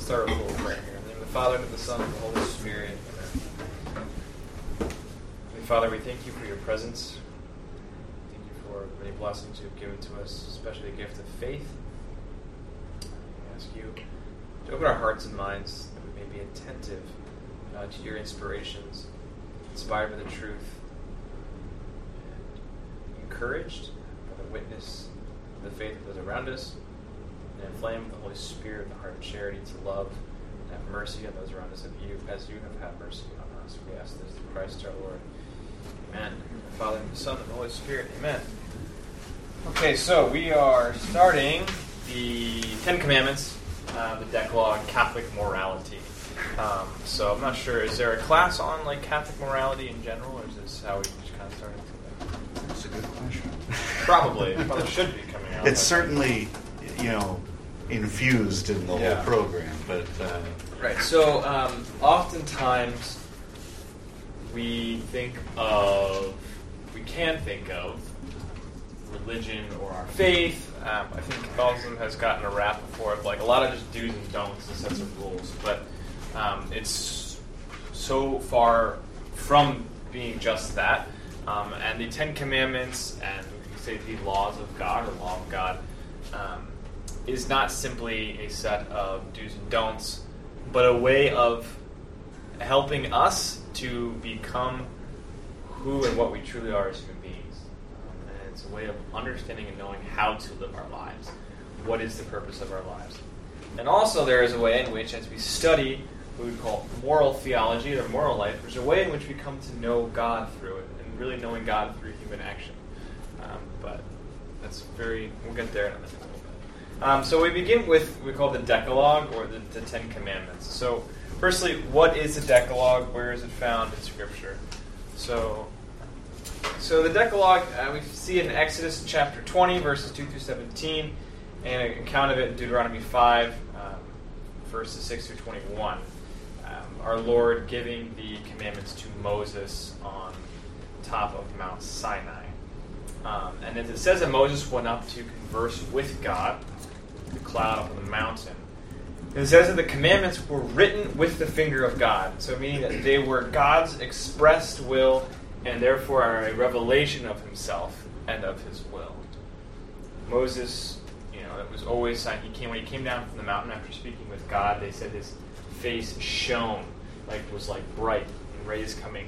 start with a little prayer here. In the name of the Father, and of the Son, and of the Holy Spirit. Amen. Father, we thank you for your presence. Thank you for the many blessings you've given to us, especially the gift of faith. We ask you to open our hearts and minds that we may be attentive to your inspirations, inspired by the truth, and encouraged by the witness of the faith of those around us, and inflamed with the Holy Spirit, the heart of charity, to love and have mercy on those around us as you have had mercy on us. We ask this through Christ our Lord. Amen. The Father, and the Son, and the Holy Spirit. Amen. Okay, so we are starting the Ten Commandments, the Decalogue, Catholic morality. So I'm not sure, is there a class on like Catholic morality in general, or is this how we just kind of started today? That's a good question. Probably should be coming out. It's certainly, infused in the whole program, but... Right, so oftentimes we can think of religion or our faith. I think Catholicism has gotten a rap before of like a lot of just do's and don'ts and sets of rules, but it's so far from being just that. And the Ten Commandments and we say the laws of God or law of God is not simply a set of do's and don'ts, but a way of helping us to become who and what we truly are as human beings. And it's a way of understanding and knowing how to live our lives. What is the purpose of our lives? And also there is a way in which, as we study what we call moral theology or moral life, there's a way in which we come to know God through it, and really knowing God through human action. But we'll get there in a minute. So we begin with what we call the Decalogue, or the Ten Commandments. So firstly, what is the Decalogue? Where is it found in Scripture? So the Decalogue, we see it in Exodus chapter 20, verses 2 through 17, and an account of it in Deuteronomy 5, verses 6 through 21. Our Lord giving the commandments to Moses on top of Mount Sinai. And it says that Moses went up to converse with God, the cloud up on the mountain. And it says that the commandments were written with the finger of God, so meaning that they were God's expressed will and therefore are a revelation of himself and of his will. Moses, it was always when he came down from the mountain after speaking with God, they said his face shone, was bright, and rays coming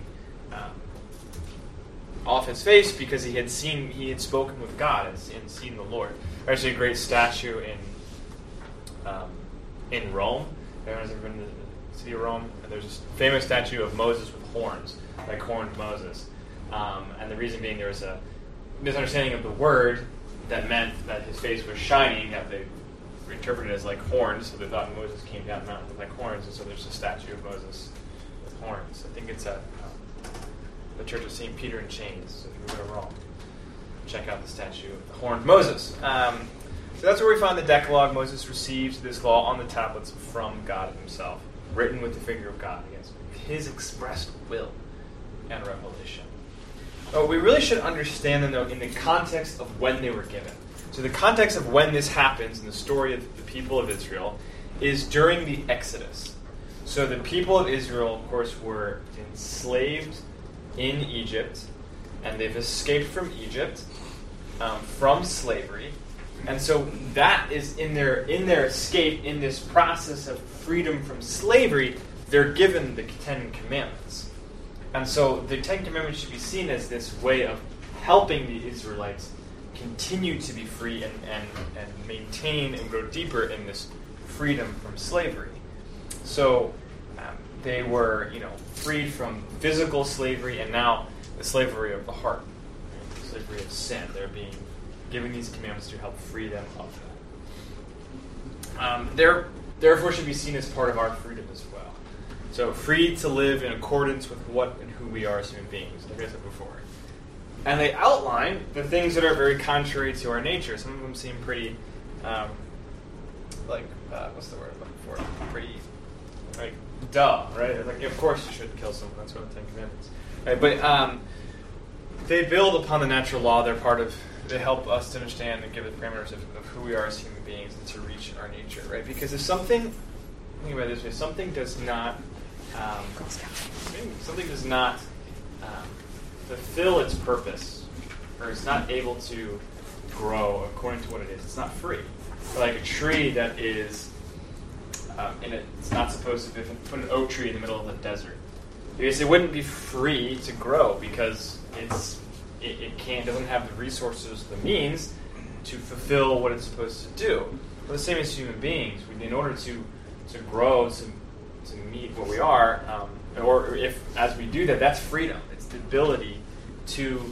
off his face because he had spoken with God and seen the Lord. There's actually a great statue in Rome. Everyone's ever been to the city of Rome? And there's this famous statue of Moses with horns, like horned Moses. And the reason being there was a misunderstanding of the word that meant that his face was shining, that they interpreted it as like horns, so they thought Moses came down the mountain with like horns, and so there's a statue of Moses with horns. I think it's at the Church of St. Peter in Chains, so if you go to Rome, check out the statue of the horned Moses. So that's where we find the Decalogue. Moses received this law on the tablets from God himself, written with the finger of God, against his expressed will and revelation. But we really should understand them, though, in the context of when they were given. So the context of when this happens in the story of the people of Israel is during the Exodus. So the people of Israel, of course, were enslaved in Egypt, and they've escaped from Egypt from slavery. And so that is in their escape, in this process of freedom from slavery, they're given the Ten Commandments. And so the Ten Commandments should be seen as this way of helping the Israelites continue to be free and maintain and grow deeper in this freedom from slavery. So they were, freed from physical slavery and now the slavery of the heart, the slavery of sin. They're being given these commandments to help free them of that. Therefore should be seen as part of our freedom as well. So free to live in accordance with what and who we are as human beings, like I said before. And they outline the things that are very contrary to our nature. Some of them seem pretty, what's the word I'm looking for? Pretty, duh, right? Of course you shouldn't kill someone. That's one of the Ten Commandments. Right? But they build upon the natural law. They help us to understand and give the parameters of who we are as human beings and to reach our nature, right? Because if something think about it this way: something does not fulfill its purpose, or it's not able to grow according to what it is. It's not free. Like a tree that is it's not supposed to put an oak tree in the middle of the desert. Because it wouldn't be free to grow because it doesn't have the resources, the means to fulfill what it's supposed to do. Well, the same as human beings. In order to grow, to meet what we are, or if as we do that, that's freedom. It's the ability to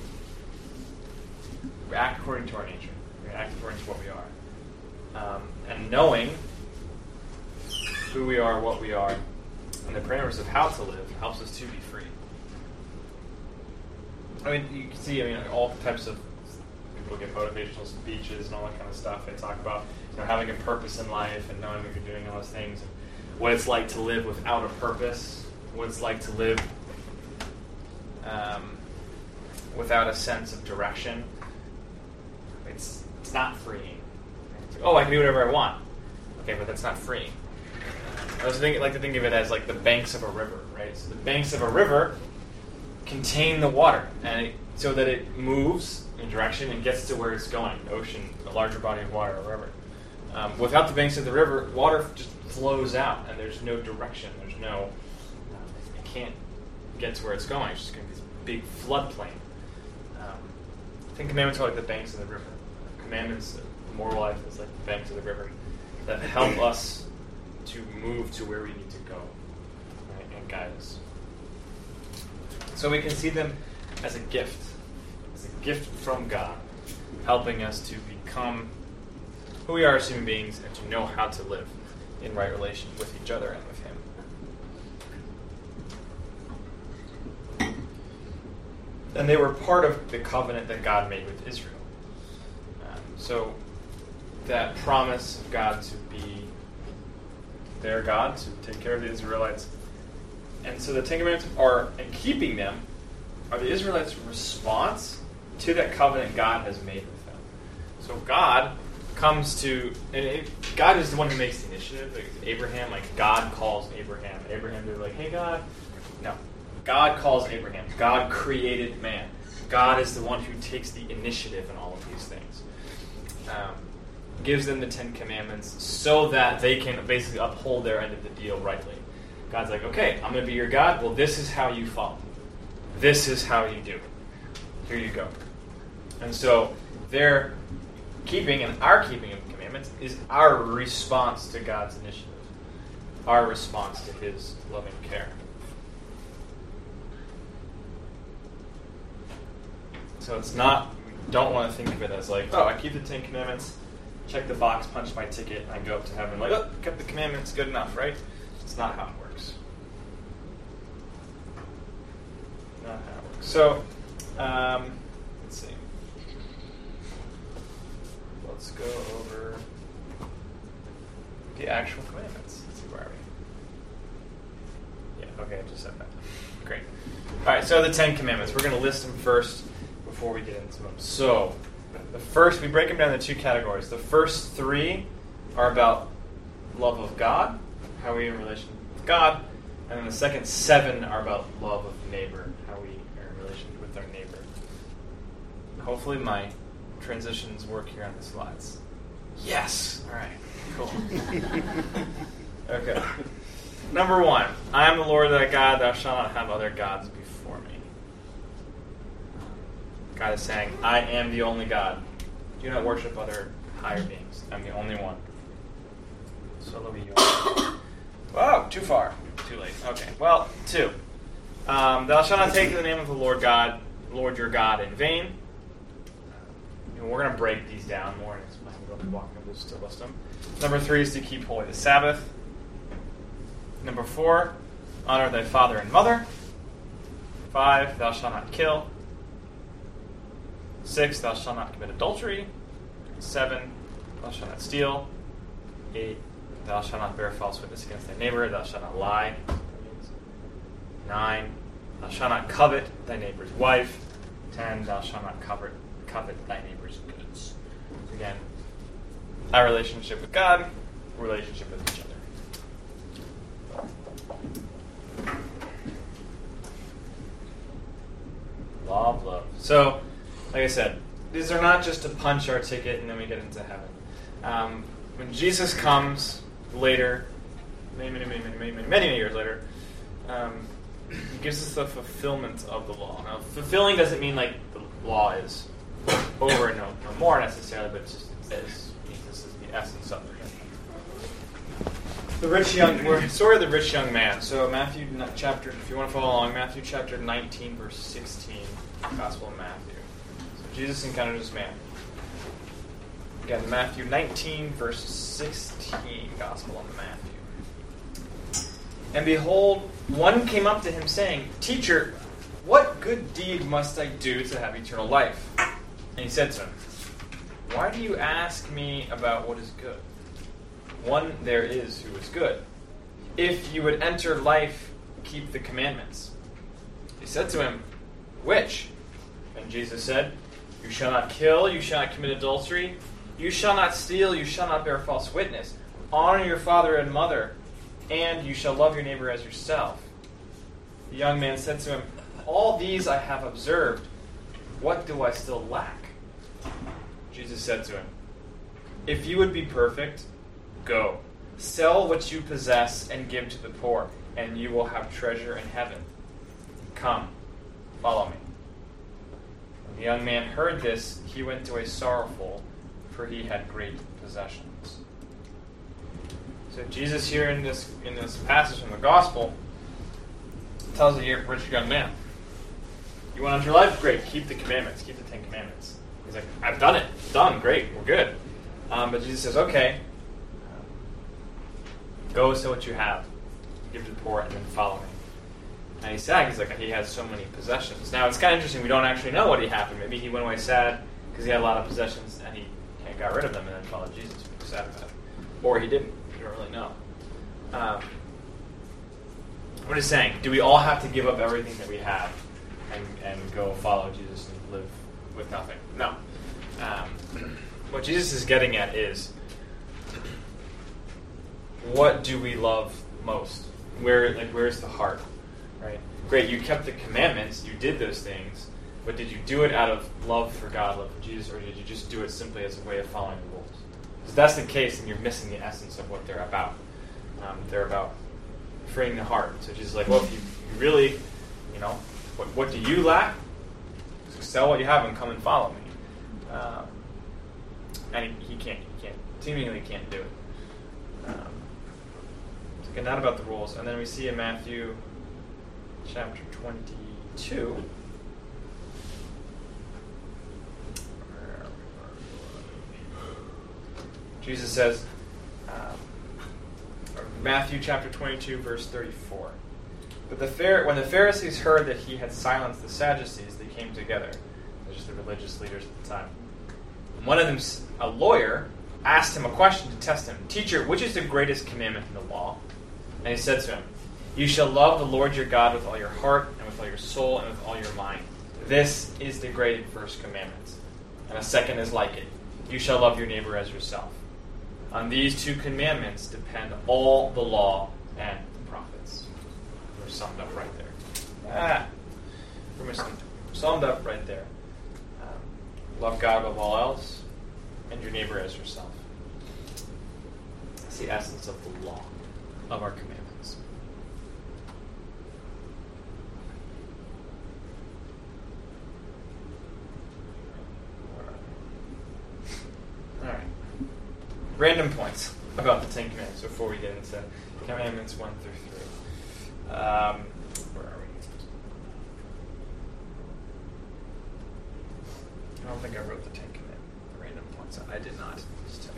act according to our nature, act according to what we are, and knowing who we are, what we are, and the parameters of how to live helps us to be free. I mean, you can see, all types of people get motivational speeches and all that kind of stuff. They talk about, having a purpose in life and knowing what you're doing, all those things, and what it's like to live without a purpose, what it's like to live without a sense of direction. It's not freeing. It's like, I can do whatever I want. Okay, but that's not freeing. I like to think of it as like the banks of a river, right? So the banks of a river contain the water, and so that it moves in direction and gets to where it's going, the ocean, a larger body of water, or wherever. Without the banks of the river, water just flows out, and there's no direction. There's no, it can't get to where it's going. It's just going to be this big floodplain. I think commandments are like the banks of the river. Commandments, the moral life is like the banks of the river that help us to move to where we need to go, right, and guide us. So we can see them as a gift from God, helping us to become who we are as human beings and to know how to live in right relation with each other and with Him. And they were part of the covenant that God made with Israel. So that promise of God to be their God, to take care of the Israelites. And so the Ten Commandments and keeping them, are the Israelites' response to that covenant God has made with them. So God comes to, God is the one who makes the initiative. Like Abraham, God calls Abraham. Abraham, they're like, hey God. No. God calls Abraham. God created man. God is the one who takes the initiative in all of these things. Gives them the Ten Commandments so that they can basically uphold their end of the deal rightly. God's like, okay, I'm going to be your God. Well, this is how you follow. This is how you do. Here you go. And so their keeping and our keeping of the commandments is our response to God's initiative. Our response to His loving care. So it's not, we don't want to think of it as like, I keep the Ten Commandments, check the box, punch my ticket, and I go up to heaven like, kept the commandments, good enough, right? It's not how it works. Not how it works. So, let's see. Let's go over the actual commandments. Let's see, where are we? Yeah, okay, I just said that. Great. All right, so the Ten Commandments. We're going to list them first before we get into them. So, the first, we break them down into two categories. The first three are about love of God, how we are in relation with God, and then the second 7 are about love of neighbor, how we are in relation with our neighbor. Hopefully my transitions work here on the slides. Yes! All right, cool. Okay. Number 1, I am the Lord thy God, thou shalt not have other gods before me. God is saying, I am the only God. Do not worship other higher beings. I'm the only one. Solo yo. Whoa, too far. Too late. Okay. Well, 2. Thou shalt not take the name of the Lord your God in vain. We're going to break these down more, and we'll be walking over just to list them. Number 3 is to keep holy the Sabbath. Number 4, honor thy father and mother. 5, thou shalt not kill. 6, thou shalt not commit adultery. 7, thou shalt not steal. 8, thou shalt not bear false witness against thy neighbor. Thou shalt not lie. 9, thou shalt not covet thy neighbor's wife. 10, thou shalt not covet thy neighbor's goods. Again, our relationship with God, relationship with each other. Law of love. So, like I said, these are not just to punch our ticket and then we get into heaven. When Jesus comes later, many years later, he gives us the fulfillment of the law. Now, fulfilling doesn't mean like the law is over and no more necessarily, but it just means this is the essence of it. Story of the rich young man. So Matthew chapter, if you want to follow along, Matthew chapter 19, verse 16, Gospel of Matthew. So Jesus encountered this man. Again, Matthew 19, verse 16, Gospel of Matthew. And behold, one came up to him saying, "Teacher, what good deed must I do to have eternal life?" And he said to him, "Why do you ask me about what is good? One there is who is good. If you would enter life, keep the commandments." He said to him, "Which?" And Jesus said, "You shall not kill, you shall not commit adultery, you shall not steal, you shall not bear false witness, honor your father and mother, and you shall love your neighbor as yourself." The young man said to him, "All these I have observed. What do I still lack?" Jesus said to him, "If you would be perfect, go, sell what you possess and give to the poor, and you will have treasure in heaven. Come, follow me." When the young man heard this, he went away sorrowful, for he had great possessions. So Jesus here in this passage from the Gospel tells the rich young man, "You want to enter life? Great, keep the commandments, keep the 10 Commandments." He's like, "I've done it, done, great, we're good." But Jesus says, "Okay, go sell what you have, give to the poor, and then follow me." And he's sad because he has so many possessions. Now, it's kind of interesting. We don't actually know what happened. Maybe he went away sad because he had a lot of possessions and he got rid of them and then followed Jesus. He was sad about it. Or he didn't. We don't really know. I'm just saying, do we all have to give up everything that we have and go follow Jesus and live with nothing? No. What Jesus is getting at is, what do we love most? Where's the heart? Right? Great, you kept the commandments, you did those things, but did you do it out of love for God, love for Jesus, or did you just do it simply as a way of following the rules? If that's the case, then you're missing the essence of what they're about. They're about freeing the heart. So Jesus is like, well, if you really, what do you lack? Sell what you have and come and follow me. And he seemingly can't do it. Again, not about the rules. And then we see in Matthew chapter 22. Jesus says, Matthew chapter 22, verse 34. But when the Pharisees heard that he had silenced the Sadducees, they came together. They're just the religious leaders at the time. And one of them, a lawyer, asked him a question to test him. "Teacher, which is the greatest commandment in the law?" And he said to him, "You shall love the Lord your God with all your heart, and with all your soul, and with all your mind. This is the great and first commandment. And a second is like it. You shall love your neighbor as yourself. On these 2 commandments depend all the law and the prophets." We're summed up right there. We're summed up right there. Love God above all else, and your neighbor as yourself. That's the essence of the law, of our commandments. All right. Random points about the 10 Commandments before we get into Commandments 1 through 3. Where are we? I don't think I wrote the 10 random points. I did not. Just tell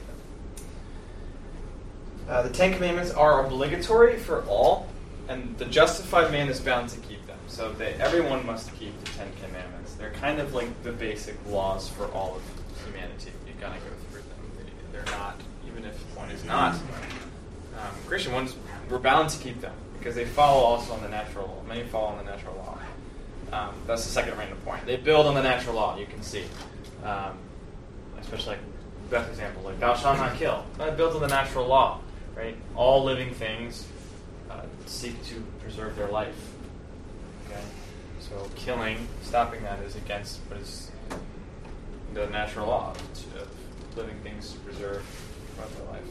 you that. The 10 Commandments are obligatory for all, and the justified man is bound to keep them. So everyone must keep the 10 Commandments. They're kind of like the basic laws for all of humanity. You've got to go through them. They're not, even if one is not Christian ones, we're bound to keep them because they follow also on the natural law. Many follow on the natural law. That's the second random point. They build on the natural law, you can see. Especially like best example, like thou shalt not kill. That builds on the natural law, right? All living things seek to preserve their life. Okay? So killing, stopping that is against what is the natural law of living things to preserve their life.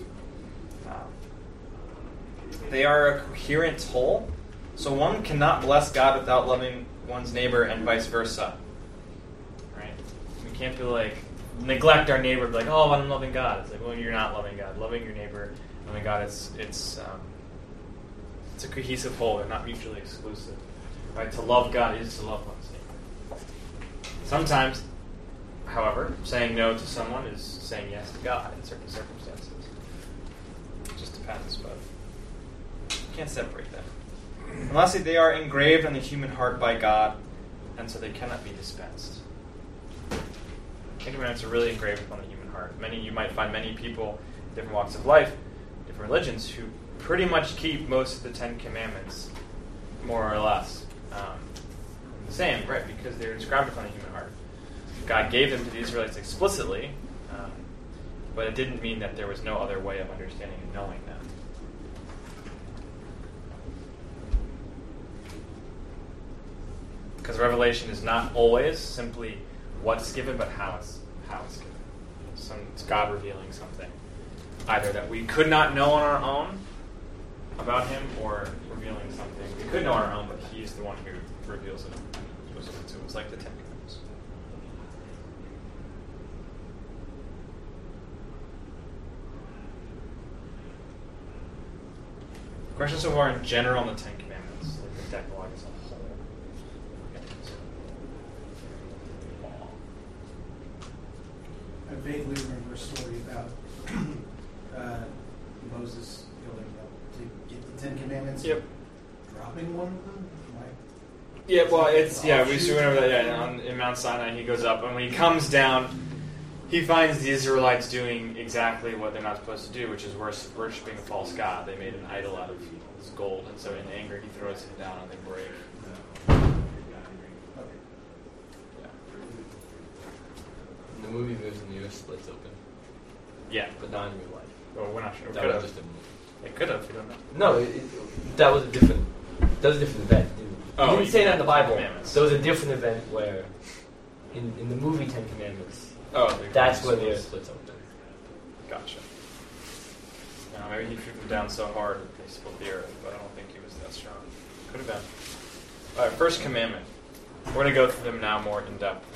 They are a coherent whole, so one cannot bless God without loving one's neighbor and vice versa. Right? We can't be like, neglect our neighbor, be like, oh, I'm loving God. It's like, well, you're not loving God. Loving your neighbor, loving God, it's a cohesive whole. They're not mutually exclusive. Right? To love God is to love one's neighbor. Sometimes, however, saying no to someone is saying yes to God in certain circumstances. It just depends, but you can't separate them. And lastly, they are engraved on the human heart by God, and so they cannot be dispensed. Ten Commandments are really engraved upon the human heart. You might find many people, different walks of life, different religions, who pretty much keep most of the Ten Commandments, more or less, the same, right? Because they're inscribed upon the human heart. God gave them to the Israelites explicitly, but it didn't mean that there was no other way of understanding and knowing them. Because revelation is not always simply what's given, but how it's given. It's God revealing something, either that we could not know on our own about Him, or revealing something we could know on our own, but He's the one who reveals it to us, like the Ten Commandments. Questions so far in general on the Ten Commandments, like the Decalogue as a whole. I vaguely remember a story about Moses going up to get the Ten Commandments. Yep. Dropping one of them. Yeah, well, we went over that. Yeah, in Mount Sinai, he goes up, and when he comes down, he finds the Israelites doing exactly what they're not supposed to do, which is worshiping a false god. They made an idol out of this gold, and so in anger, he throws it down, and they break. In the movie, moves in the U.S. splits open. Yeah, but not in real life. Well, we're not sure. That was just a movie. It could have. We don't know. No, that was a different event. He didn't say that in the Bible. There was a different event where, in the movie Ten Commandments, that's when the earth splits open. Gotcha. Maybe he threw them down so hard that they split the earth, but I don't think he was that strong. Could have been. All right, first commandment. We're going to go through them now more in depth.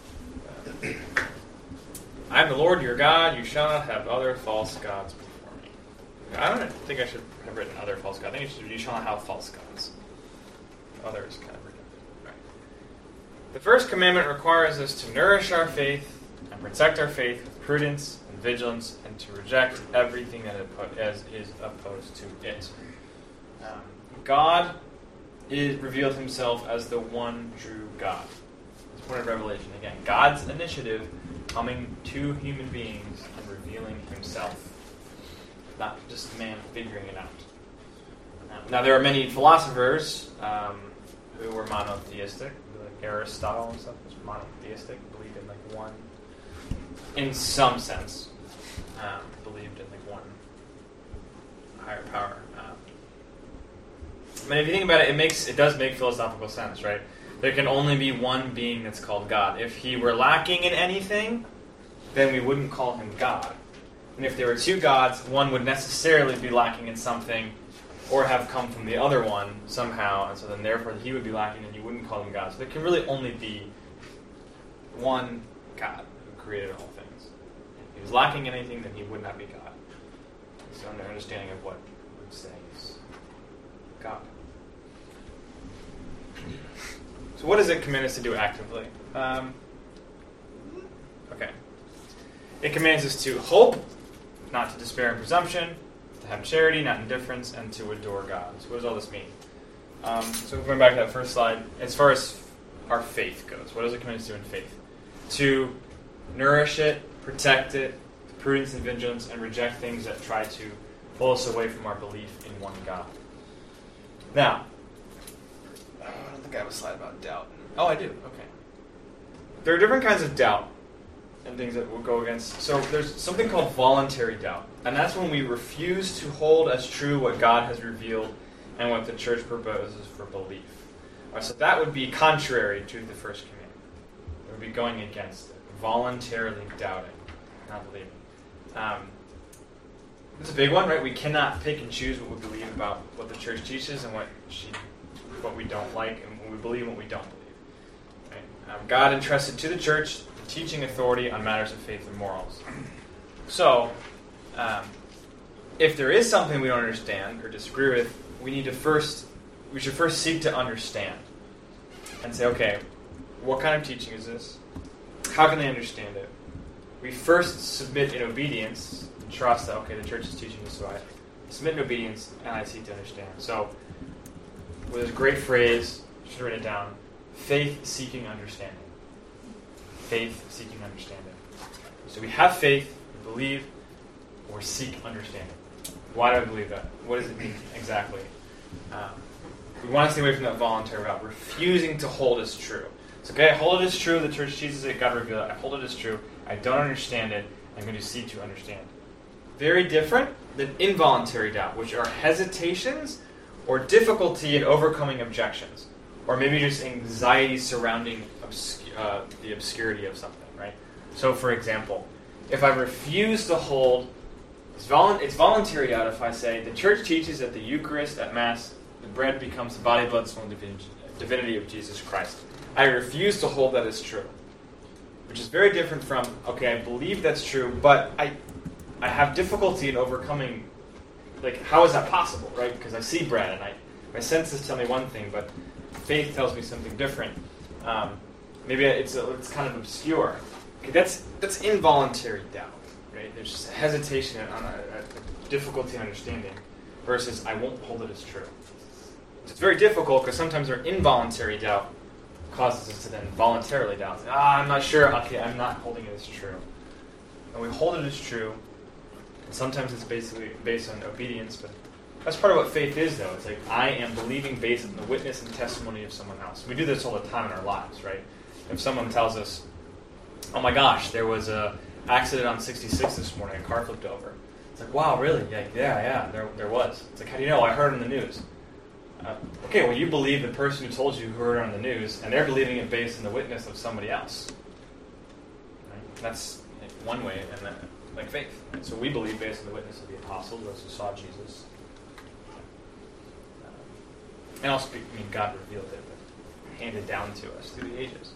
I am the Lord your God. You shall not have other false gods before me. I don't think I should have written other false gods. I think you shall not have false gods. Other is kind of redundant. Right. The first commandment requires us to nourish our faith and protect our faith with prudence and vigilance, and to reject everything that is opposed to it. God revealed Himself as the one true God. It's point of revelation. Again, God's initiative coming to human beings and revealing Himself, not just man figuring it out. Now, there are many philosophers who were monotheistic, like Aristotle and stuff was monotheistic, believed in like one, in some sense, believed in like one higher power. I mean, if you think about it, it does make philosophical sense, right? There can only be one being that's called God. If He were lacking in anything, then we wouldn't call Him God. And if there were two gods, one would necessarily be lacking in something, or have come from the other one somehow, and so then therefore He would be lacking, and you wouldn't call Him God. So there can really only be one God who created all things. If He was lacking in anything, then He would not be God. So an understanding of what we would say is God. So what does it command us to do actively? Okay. It commands us to hope, not to despair in presumption, to have charity, not indifference, and to adore God. So what does all this mean? So going back to that first slide, as far as our faith goes, what does it command us to do in faith? To nourish it, protect it, with prudence and vigilance, and reject things that try to pull us away from our belief in one God. Now, I don't think I have a slide about doubt. Oh, I do. Okay. There are different kinds of doubt and things that will go against. So there's something called voluntary doubt. And that's when we refuse to hold as true what God has revealed and what the church proposes for belief. So that would be contrary to the first commandment. It would be going against it, voluntarily doubting, not believing. It's a big one, right? We cannot pick and choose what we believe about what the church teaches and what we don't like, and what we believe and what we don't believe. Right? God entrusted to the church the teaching authority on matters of faith and morals. So, if there is something we don't understand or disagree with, we should first seek to understand and say, okay, what kind of teaching is this? How can they understand it? We first submit in obedience and trust that, okay, the church is teaching this, so I submit in obedience and I seek to understand. So, with this great phrase, you should write it down, faith seeking understanding. Faith seeking understanding. So we have faith, we believe, or seek understanding. Why do I believe that? What does it mean exactly? We want to stay away from that voluntary route, refusing to hold as true. It's okay, I hold it as true, the church teaches it, God revealed it, I hold it as true, I don't understand it, I'm going to seek to understand. Very different than involuntary doubt, which are hesitations or difficulty in overcoming objections, or maybe just anxiety surrounding the obscurity of something, right? So, for example, if I refuse to hold, it's voluntary doubt if I say, the church teaches that the Eucharist at Mass, the bread becomes the body, blood, soul, and divinity of Jesus Christ. I refuse to hold that as true, which is very different from, okay, I believe that's true, but I have difficulty in overcoming, like, how is that possible, right? Because I see bread, and my senses tell me one thing, but faith tells me something different. Maybe it's kind of obscure. Okay, that's involuntary doubt, right? There's just a hesitation on a difficulty in understanding versus I won't hold it as true. It's very difficult because sometimes our involuntary doubt causes us to then voluntarily doubt. I'm not sure. Okay, I'm not holding it as true. And we hold it as true. And sometimes it's basically based on obedience, but that's part of what faith is, though. It's like I am believing based on the witness and testimony of someone else. We do this all the time in our lives, right? If someone tells us, oh my gosh, there was an accident on 66 this morning, a car flipped over. It's like, wow, really? Yeah, there was. It's like, how do you know? I heard it on the news. Okay, well, you believe the person who told you who heard it on the news, and they're believing it based on the witness of somebody else. Right? That's one way, and then, like faith. Right? So we believe based on the witness of the apostles, those who saw Jesus. And also, God revealed it, but handed down to us through the ages.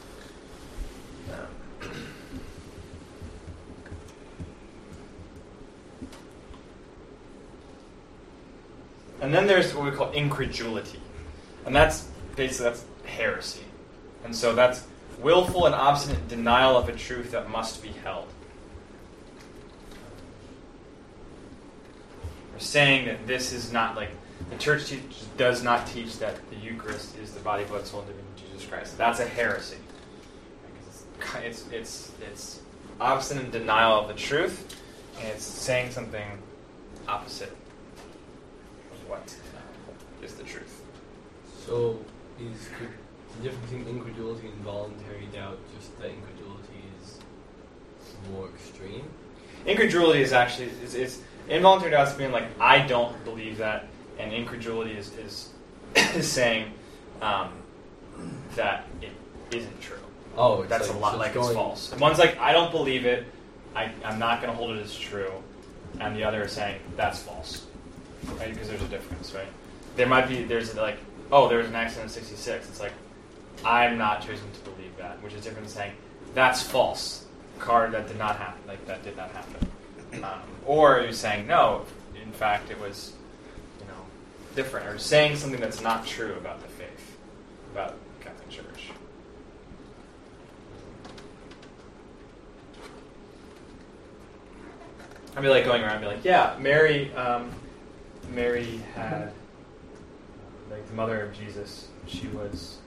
And then there's what we call incredulity. And that's heresy. And so that's willful and obstinate denial of a truth that must be held. We're saying that this is not like, the church does not teach that the Eucharist is the body, blood, soul, and divinity of Jesus Christ. That's a heresy. It's obstinate denial of the truth, and it's saying something opposite of what is the truth. So, is the difference between incredulity and voluntary doubt just that incredulity is more extreme? Incredulity is actually it's involuntary doubt is being like, I don't believe that, and incredulity is saying that it isn't true. Oh, that's like, a lot like it's false. One's like, I don't believe it, I'm not going to hold it as true, and the other is saying that's false, right? Because there's a difference, right? There's like, oh, there was an accident in 66. It's like, I'm not choosing to believe that, which is different than saying that's false. Car that did not happen, like that did not happen. Or you're saying no, in fact it was, different, or saying something that's not true about the faith, about the Catholic Church. I'd be like going around and be like, yeah, Mary had, like the mother of Jesus, she was,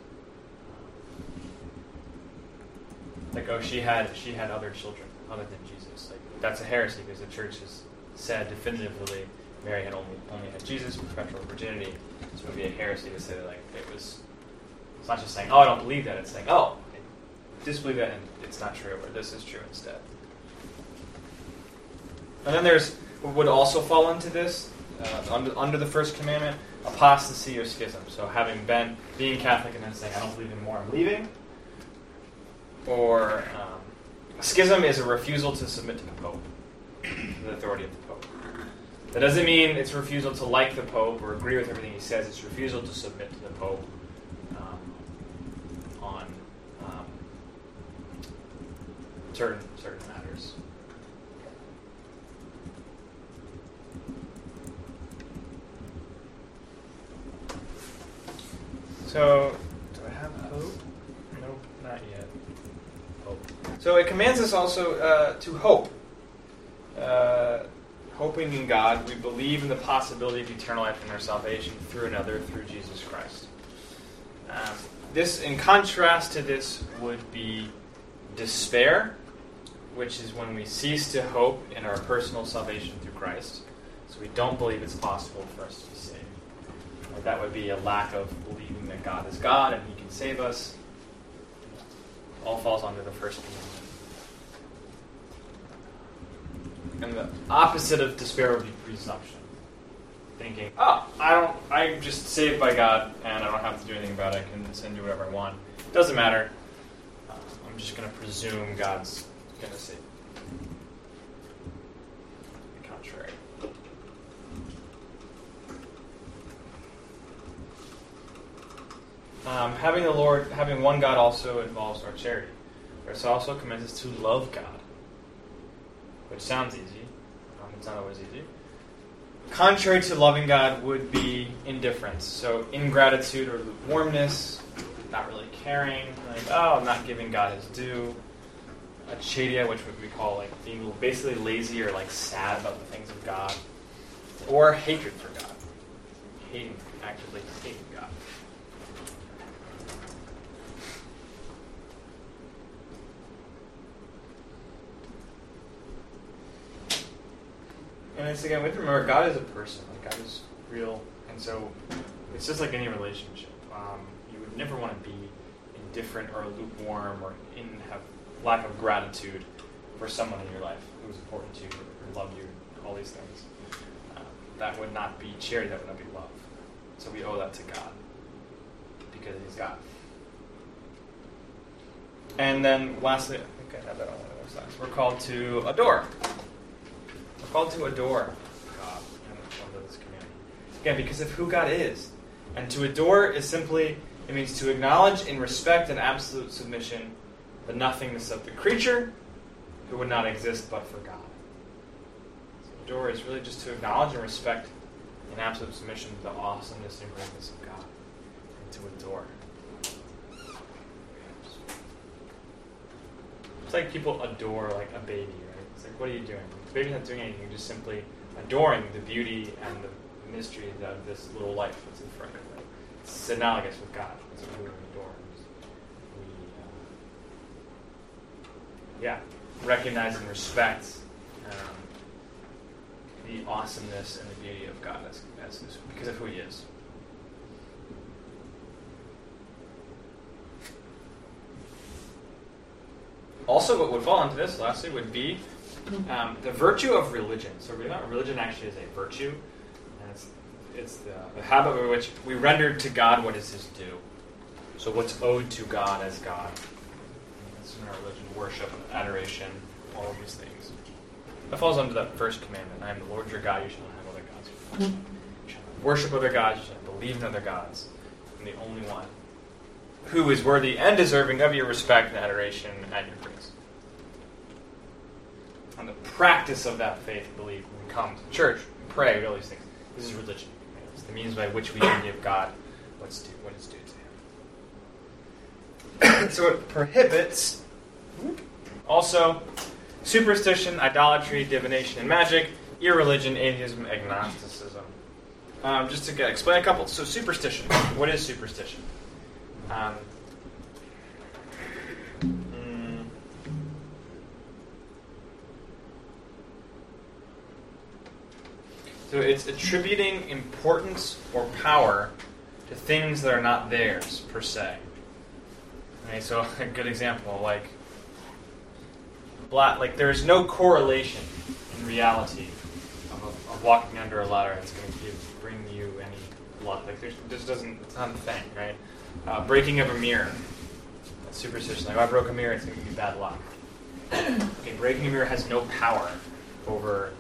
like, oh, she had other children other than Jesus. Like, that's a heresy because the church has said definitively Mary had only had Jesus, perpetual virginity. So it would be a heresy to say that, like, it's not just saying, oh, I don't believe that. It's saying, oh, I disbelieve that and it's not true, or this is true instead. And then there's what would also fall into this, under the first commandment, apostasy or schism. So being Catholic and then saying, I don't believe anymore, I'm leaving. Or schism is a refusal to submit to the Pope, to the authority of the Pope. That doesn't mean it's refusal to like the Pope or agree with everything he says. It's refusal to submit to the Pope on certain matters. So, do I have hope? Nope, not yet. Hope. So it commands us also to hope. Hoping in God, we believe in the possibility of eternal life and our salvation through another, through Jesus Christ. This, in contrast to this, would be despair, which is when we cease to hope in our personal salvation through Christ. So we don't believe it's possible for us to be saved. Or that would be a lack of believing that God is God and He can save us. All falls under the first commandment. And the opposite of despair would be presumption. Thinking, I'm just saved by God and I don't have to do anything about it. I can sin, do whatever I want. It doesn't matter. I'm just going to presume God's going to save me. The contrary. Having one God also involves our charity. It also commands us to love God. Which sounds easy. It's not always easy. Contrary to loving God would be indifference. So ingratitude or lukewarmness, not really caring, I'm not giving God His due. Achadia, which we call being basically lazy or sad about the things of God. Or hatred for God. Actively hating God. And it's again, we have to remember God is a person. God is real. And so it's just like any relationship. You would never want to be indifferent or lukewarm or have lack of gratitude for someone in your life who's important to you or loved you, all these things. That would not be charity, that would not be love. So we owe that to God because He's God. And then lastly, I think I have that on one of those slides. We're called to adore. We're called to adore God under this commandment. Again, because of who God is. And to adore is simply, it means to acknowledge in respect and absolute submission the nothingness of the creature who would not exist but for God. So adore is really just to acknowledge and respect in absolute submission the awesomeness and greatness of God. And to adore. It's like people adore a baby, right? It's like, what are you doing? The baby's not doing anything, you're just simply adoring the beauty and the mystery of this little life that's in front of it. It's analogous with God. That's what we adore. Recognize and respect the awesomeness and the beauty of God as because of who He is. Also, what would fall into this, lastly, would be the virtue of religion. So religion actually is a virtue. And it's the habit by which we render to God what is His due. So what's owed to God as God. That's in our religion, worship, adoration, all of these things. That falls under that first commandment. I am the Lord your God, you shall not have other gods. You shall not worship other gods, you shall not believe in other gods. I'm the only one who is worthy and deserving of your respect and adoration and your praise. And the practice of that faith, belief, when we come to church, we pray, we do all these things. This is religion. It's the means by which we can give God what is due to Him. So it prohibits also superstition, idolatry, divination, and magic, irreligion, atheism, agnosticism. Just to explain a couple. So superstition. What is superstition? So it's attributing importance or power to things that are not theirs, per se. Okay, so a good example, there is no correlation in reality of walking under a ladder that's going to bring you any luck. Like, it's not a thing, right? Breaking of a mirror. That's superstition. Like, if I broke a mirror, it's going to give me bad luck. Okay, breaking a mirror has no power over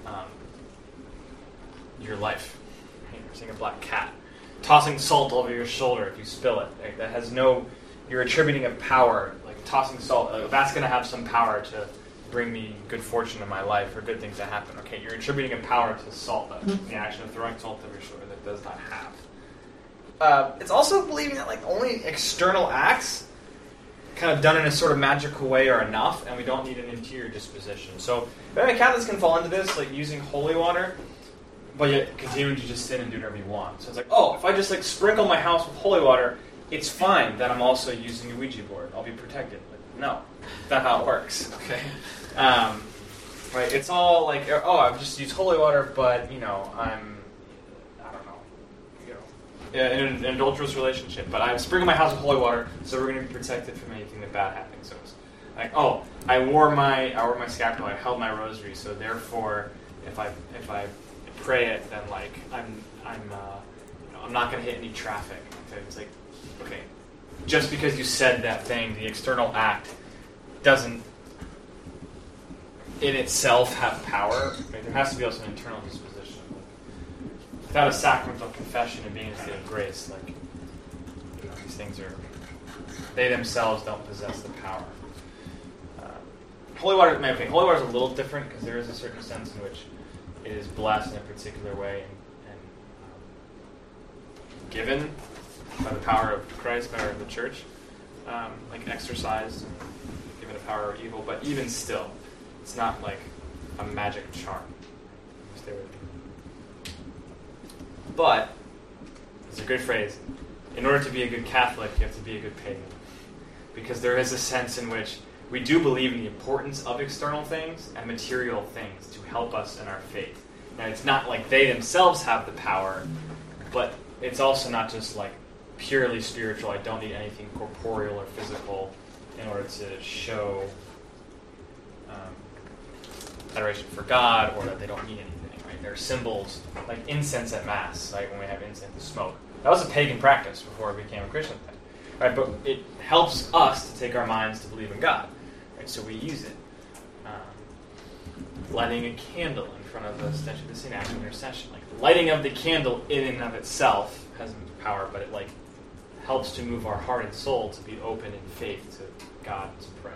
your life. You're seeing a black cat. Tossing salt over your shoulder if you spill it. Like, that has no... You're attributing a power. Like, tossing salt, that's going to have some power to bring me good fortune in my life or good things that happen. Okay, you're attributing a power to salt, the action of throwing salt over your shoulder that does not have. It's also believing that like only external acts kind of done in a sort of magical way are enough, and we don't need an interior disposition. So, Catholics can fall into this, like using holy water, but yet continuing to just sin and do whatever you want. So it's like, oh, if I just like sprinkle my house with holy water, it's fine that I'm also using a Ouija board. I'll be protected. Like, no, that's not how it works. Okay, right? It's all like, oh, I've just used holy water, but in an adulterous relationship, but I'm sprinkling my house with holy water, so we're going to be protected from anything that bad happens to us. Like, oh, I wore my scapular, I held my rosary, so therefore, if I pray it, then like I'm not going to hit any traffic. Okay? It's like, okay, just because you said that thing, the external act doesn't in itself have power. Right? There has to be also an internal disposition. Without a sacrament of confession and being in a state of grace, like these things they themselves don't possess the power. Holy water is a little different because there is a certain sense in which it is blessed in a particular way and given by the power of Christ, power of the Church, like exercised and given the power of evil. But even still, it's not like a magic charm. Stay with me. But, it's a good phrase, in order to be a good Catholic, you have to be a good pagan. Because there is a sense in which we do believe in the importance of external things and material things to help us in our faith. Now, it's not like they themselves have the power, but it's also not just like purely spiritual. I don't need anything corporeal or physical in order to show adoration for God, or that they don't need anything. They're symbols, like incense at Mass, right? When we have incense to smoke. That was a pagan practice before it became a Christian thing, right? But it helps us to take our minds to believe in God, right? So we use it. Lighting a candle in front of the statue of the Saint after intercession. Like the lighting of the candle in and of itself has power, but it like helps to move our heart and soul to be open in faith to God to pray.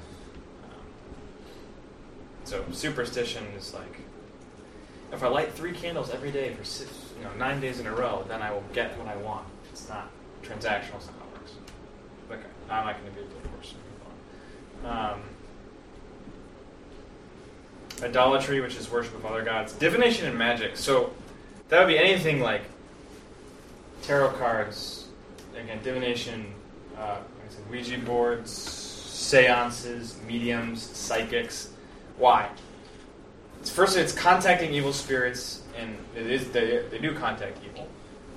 So superstition is like, if I light 3 candles every day for 9 days in a row, then I will get what I want. It's not transactional. It's not how it works. Okay, I'm not going to be a good person. Idolatry, which is worship of other gods. Divination and magic. So that would be anything like tarot cards. Again, divination, like I said, Ouija boards, seances, mediums, psychics. Why? Firstly, it's contacting evil spirits, and they do contact evil.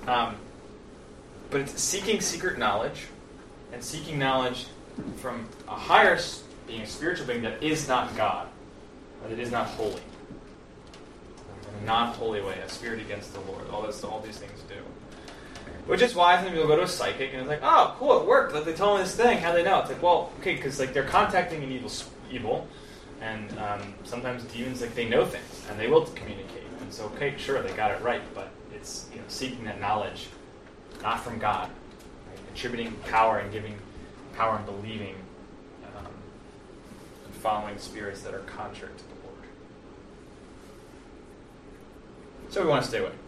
But it's seeking secret knowledge, and seeking knowledge from a higher being, a spiritual being that is not God, that it is not holy. In a non-holy way, a spirit against the Lord. All these things do. Which is why some people go to a psychic, and it's like, oh, cool, it worked. Like, they told me this thing. How do they know? It's like, well, okay, because like they're contacting an evil. And sometimes demons, like, they know things, and they will communicate. And so, okay, sure, they got it right, but it's seeking that knowledge, not from God, right? Attributing power and giving power and believing and following spirits that are contrary to the Lord. So we want to stay away.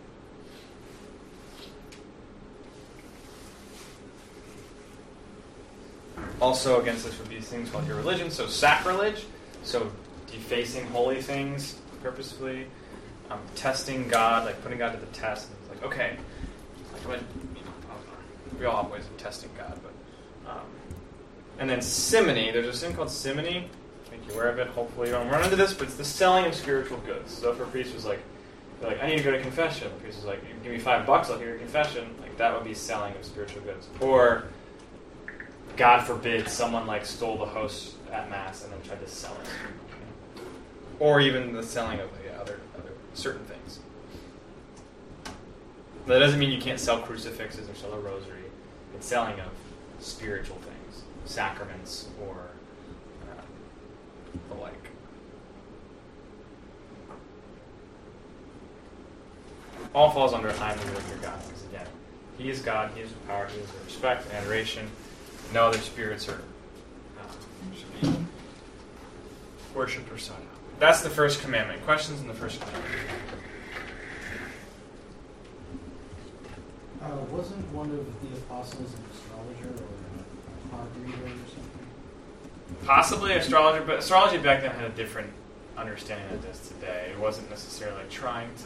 Also against this would be things called irreligion, so sacrilege. So defacing holy things purposefully, testing God, like putting God to the test. And it's like, okay, like when, we all have ways of testing God, but and then simony. There's this thing called simony. Make you aware of it. Hopefully you don't run into this, but it's the selling of spiritual goods. So if a priest was like, I need to go to confession. The priest was like, give me $5, I'll hear your confession. Like that would be selling of spiritual goods. Or God forbid someone like stole the host at Mass and then tried to sell it. Or even the selling of other certain things. But that doesn't mean you can't sell crucifixes or sell a rosary. It's selling of spiritual things, sacraments, or the like. All falls under I am the Lord your God. Because again, He is God, He is the power, He is the respect and adoration. No other spirits are should be worshipped or sought out. That's the first commandment. Questions in the first commandment? Wasn't one of the apostles an astrologer or a card reader or something? Possibly astrologer, but astrology back then had a different understanding than it does today. It wasn't necessarily trying to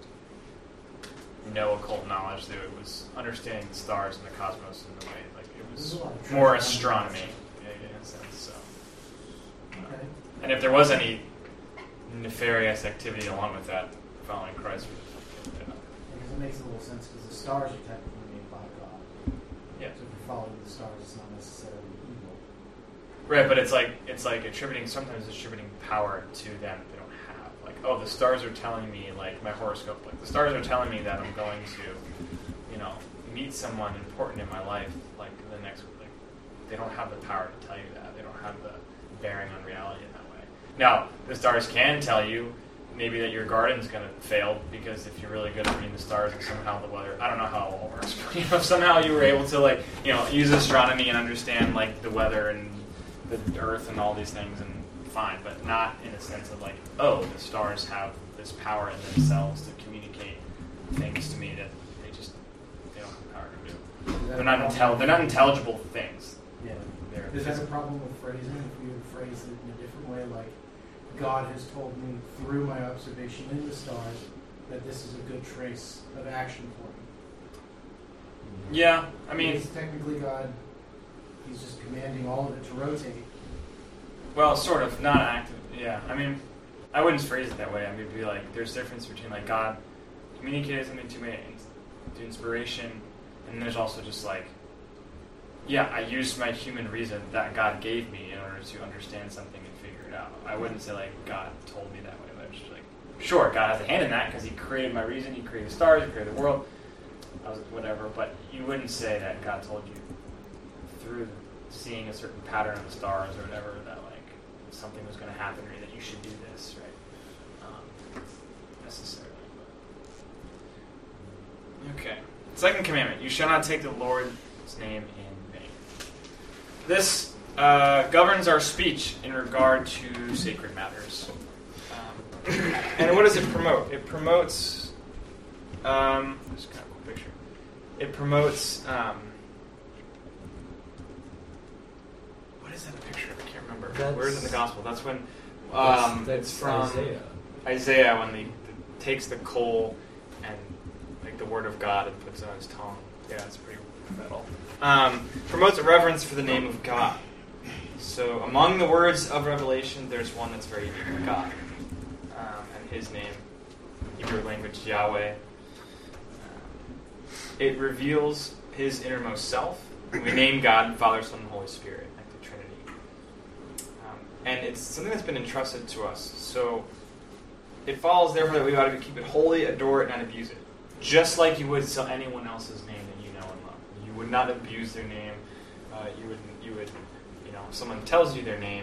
know occult knowledge. Though it was understanding the stars and the cosmos in a way. It was more astronomy in a sense. So, okay. And if there was any nefarious activity along with that, following Christ would Because it makes a little sense because the stars are technically made by God. Yeah. So if you're following the stars, it's not necessarily evil. Right, but it's like sometimes attributing power to them that they don't have. Like, oh, the stars are telling me, like my horoscope, like the stars are telling me that I'm going to, meet someone important in my life, like the next week. Like, they don't have the power to tell you that. They don't have the bearing on reality in that way. Now, the stars can tell you maybe that your garden's going to fail because if you're really good at reading the stars and somehow the weather, I don't know how it all works, but if somehow you were able to use astronomy and understand the weather and the earth and all these things, and fine, but not in a sense of the stars have this power in themselves to communicate things to me that they don't have power to do. They're not intelligible things. Yeah. Is that a problem with phrasing? If we would phrase it in a different way, like God has told me through my observation in the stars that this is a good trace of action for me. Yeah, I mean, he's technically God. He's just commanding all of it to rotate. Well, sort of, not active. Yeah, I mean, I wouldn't phrase it that way. I mean, it'd be there's a difference between God communicated something to me to inspiration, and there's also just I used my human reason that God gave me in order to understand something and figure it out. I wouldn't say God told me that way, but it's just sure, God has a hand in that because He created my reason, He created the stars, He created the world, whatever. But you wouldn't say that God told you through seeing a certain pattern in the stars or whatever that something was going to happen or that you should do this, right? Necessarily. Okay. Second commandment: you shall not take the Lord's name in vain. This governs our speech in regard to sacred matters. And what does it promote? It promotes. Just kind of a cool picture. It promotes. What is that a picture of? I can't remember. Where is it in the gospel? That's when. That's from Isaiah when he takes the coal and the word of God and puts it on his tongue. Yeah, it's pretty metal. Promotes a reverence for the name of God. So among the words of Revelation, there's one that's very unique to God. And His name, Hebrew language, Yahweh. It reveals His innermost self. We name God Father, Son, and Holy Spirit, like the Trinity. And it's something that's been entrusted to us. So it follows, therefore, that we ought to keep it holy, adore it, and not abuse it. Just like you would anyone else's name that you know and love. You would not abuse their name. You would, if someone tells you their name,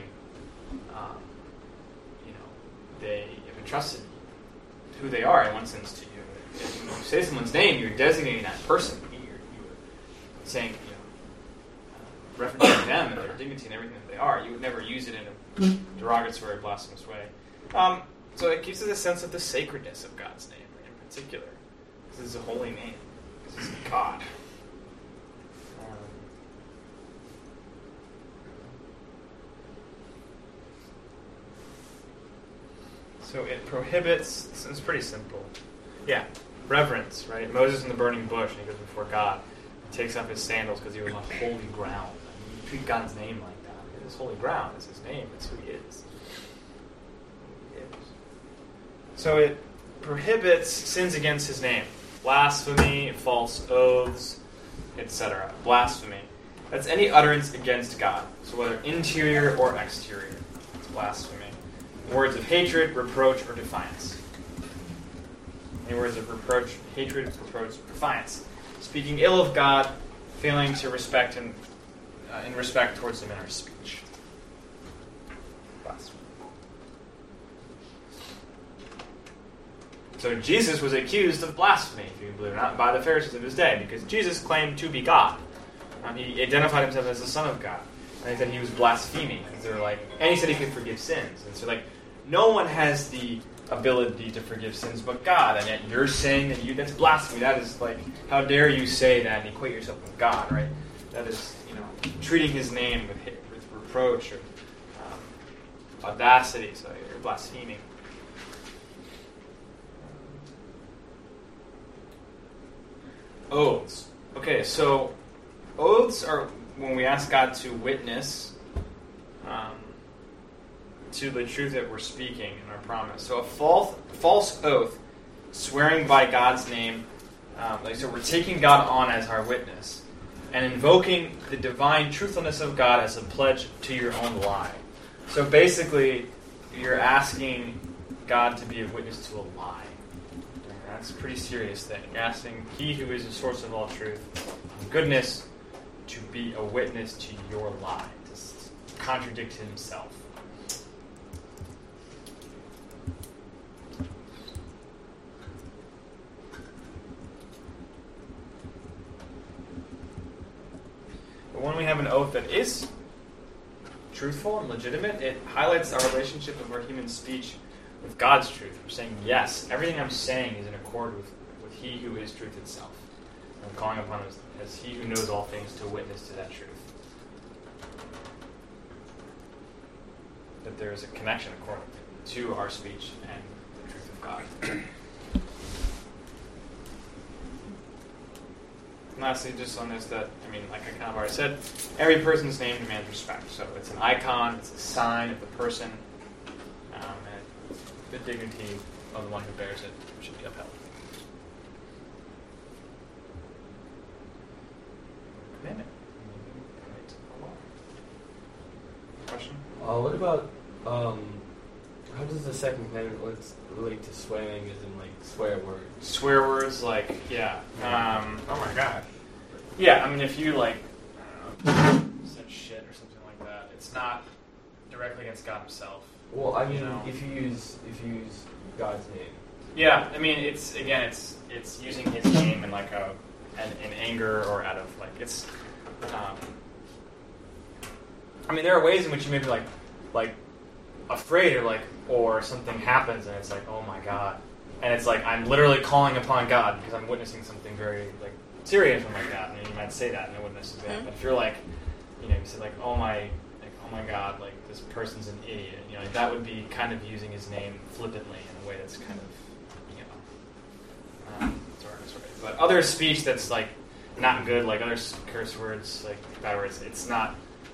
they have entrusted who they are in one sense to you. If you say someone's name, you're designating that person. You're saying, referencing them and their dignity and everything that they are. You would never use it in a derogatory, blasphemous way. So it gives us a sense of the sacredness of God's name in particular. This is a holy name. This is God. So it prohibits, it's pretty simple. Yeah, reverence, right? Moses in the burning bush, and he goes before God. He takes off his sandals because he was on holy ground. I mean, you treat God's name like that. It is holy ground. It's His name. It's who He is. So it prohibits sins against His name. Blasphemy, false oaths, etc. Blasphemy. That's any utterance against God. So whether interior or exterior, it's blasphemy. Words of hatred, reproach, or defiance. Any words of reproach, hatred, reproach, defiance. Speaking ill of God, failing to respect Him in respect towards Him in our speech. Blasphemy. So Jesus was accused of blasphemy, if you believe it or not, by the Pharisees of his day, because Jesus claimed to be God. He identified himself as the Son of God. And he said he was blaspheming. And he said he could forgive sins. And so, no one has the ability to forgive sins but God. And yet you're saying that's blasphemy. That is how dare you say that and equate yourself with God, right? That is, treating his name with reproach or audacity. So you're blaspheming. Oaths. Okay, so oaths are when we ask God to witness to the truth that we're speaking in our promise. So a false oath, swearing by God's name, so we're taking God on as our witness and invoking the divine truthfulness of God as a pledge to your own lie. So basically, you're asking God to be a witness to a lie. That's a pretty serious thing. You're asking He who is the source of all truth and goodness to be a witness to your lie, to contradict Himself. But when we have an oath that is truthful and legitimate, it highlights our relationship of our human speech with God's truth. We're saying, yes, everything I'm saying is in accord with He who is truth itself. I'm calling upon Him as He who knows all things to witness to that truth. That there is a connection according to our speech and the truth of God. And lastly, just on this, like I kind of already said, every person's name demands respect. So it's an icon, it's a sign of the person, and the dignity of the one who bears it should be upheld. Commandment. Question? What about, how does the second commandment relate to swearing as in, swear words? Swear words, yeah. Oh my God. Yeah, if you, said shit or something like that, it's not directly against God Himself. Well, if you use God's name. Yeah, it's using His name in in anger or out of it's. There are ways in which you may be afraid or something happens and it's oh my God, and it's I'm literally calling upon God because I'm witnessing something very serious and like that, and you might say that and it wouldn't necessarily. Mm-hmm. But if you're you say oh my God, this person's an idiot, that would be kind of using His name flippantly in a way that's kind of sort of. But other speech that's not good, other curse words, bad words, it's not.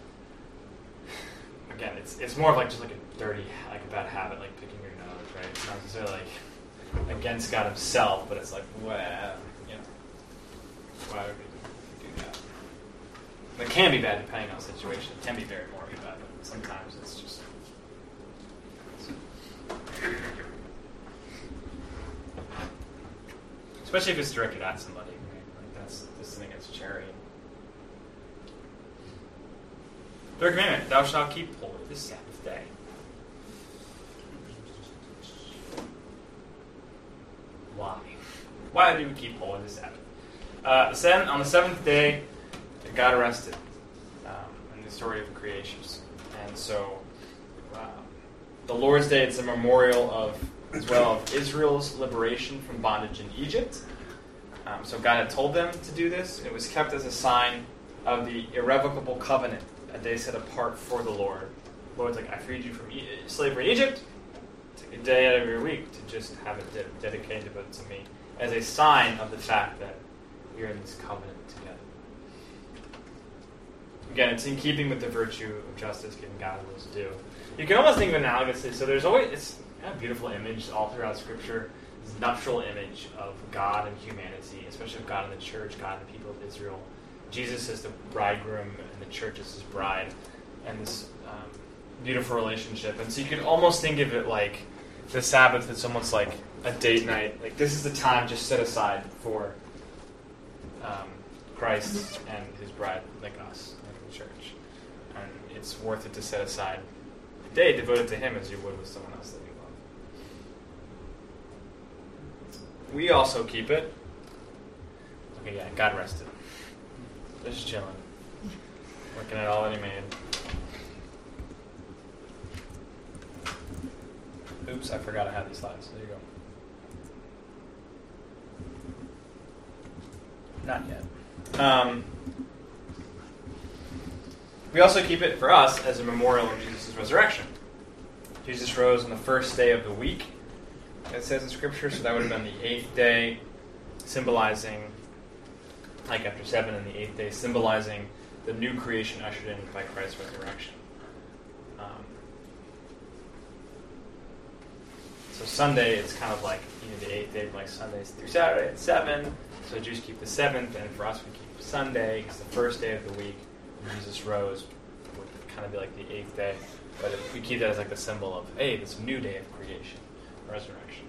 Again, it's more of just a dirty, a bad habit, picking your nose, right? It's not necessarily against God Himself, but it's why would we do that? It can be bad depending on the situation. It can be very morally bad, but sometimes it's just. Especially if it's directed at somebody, right? That's this thing against charity. Third commandment: Thou shalt keep holy the Sabbath day. Why? Why do we keep holy the Sabbath? On the seventh day, God rested in the story of creation. And so, the Lord's Day, it's a memorial of Israel's liberation from bondage in Egypt. So God had told them to do this. It was kept as a sign of the irrevocable covenant, a day set apart for the Lord. The Lord's I freed you from slavery in Egypt. Take a day out of your week to just have it dedicated to me as a sign of the fact that we're in this covenant together. Again, it's in keeping with the virtue of justice, giving God what is due. You can almost think of analogously. So there's always it's a beautiful image all throughout Scripture. This nuptial image of God and humanity, especially of God and the church, God and the people of Israel. Jesus is the bridegroom and the church is His bride, and this beautiful relationship. And so you could almost think of it the Sabbath is almost like a date night. Like, this is the time just set aside for Christ and his bride, like us, like the church. And it's worth it to set aside a day devoted to him as you would with someone else that you love. We also keep it. Okay, yeah, God rested. Just chilling. Looking at all that he made. Oops, I forgot I had these slides. There you go. Not yet. We also keep it, for us, as a memorial of Jesus' resurrection. Jesus rose on the first day of the week, it says in Scripture, so that would have been the 8th day, symbolizing, like after 7 and the 8th day, symbolizing the new creation ushered in by Christ's resurrection. So Sunday, it's kind of like the 8th day, like Sundays through Saturday at 7. So Jews keep the 7th, and for us we keep Sunday. It's the first day of the week. Jesus rose would kind of be like the 8th day. But we keep that as like the symbol of, hey, this new day of creation, resurrection.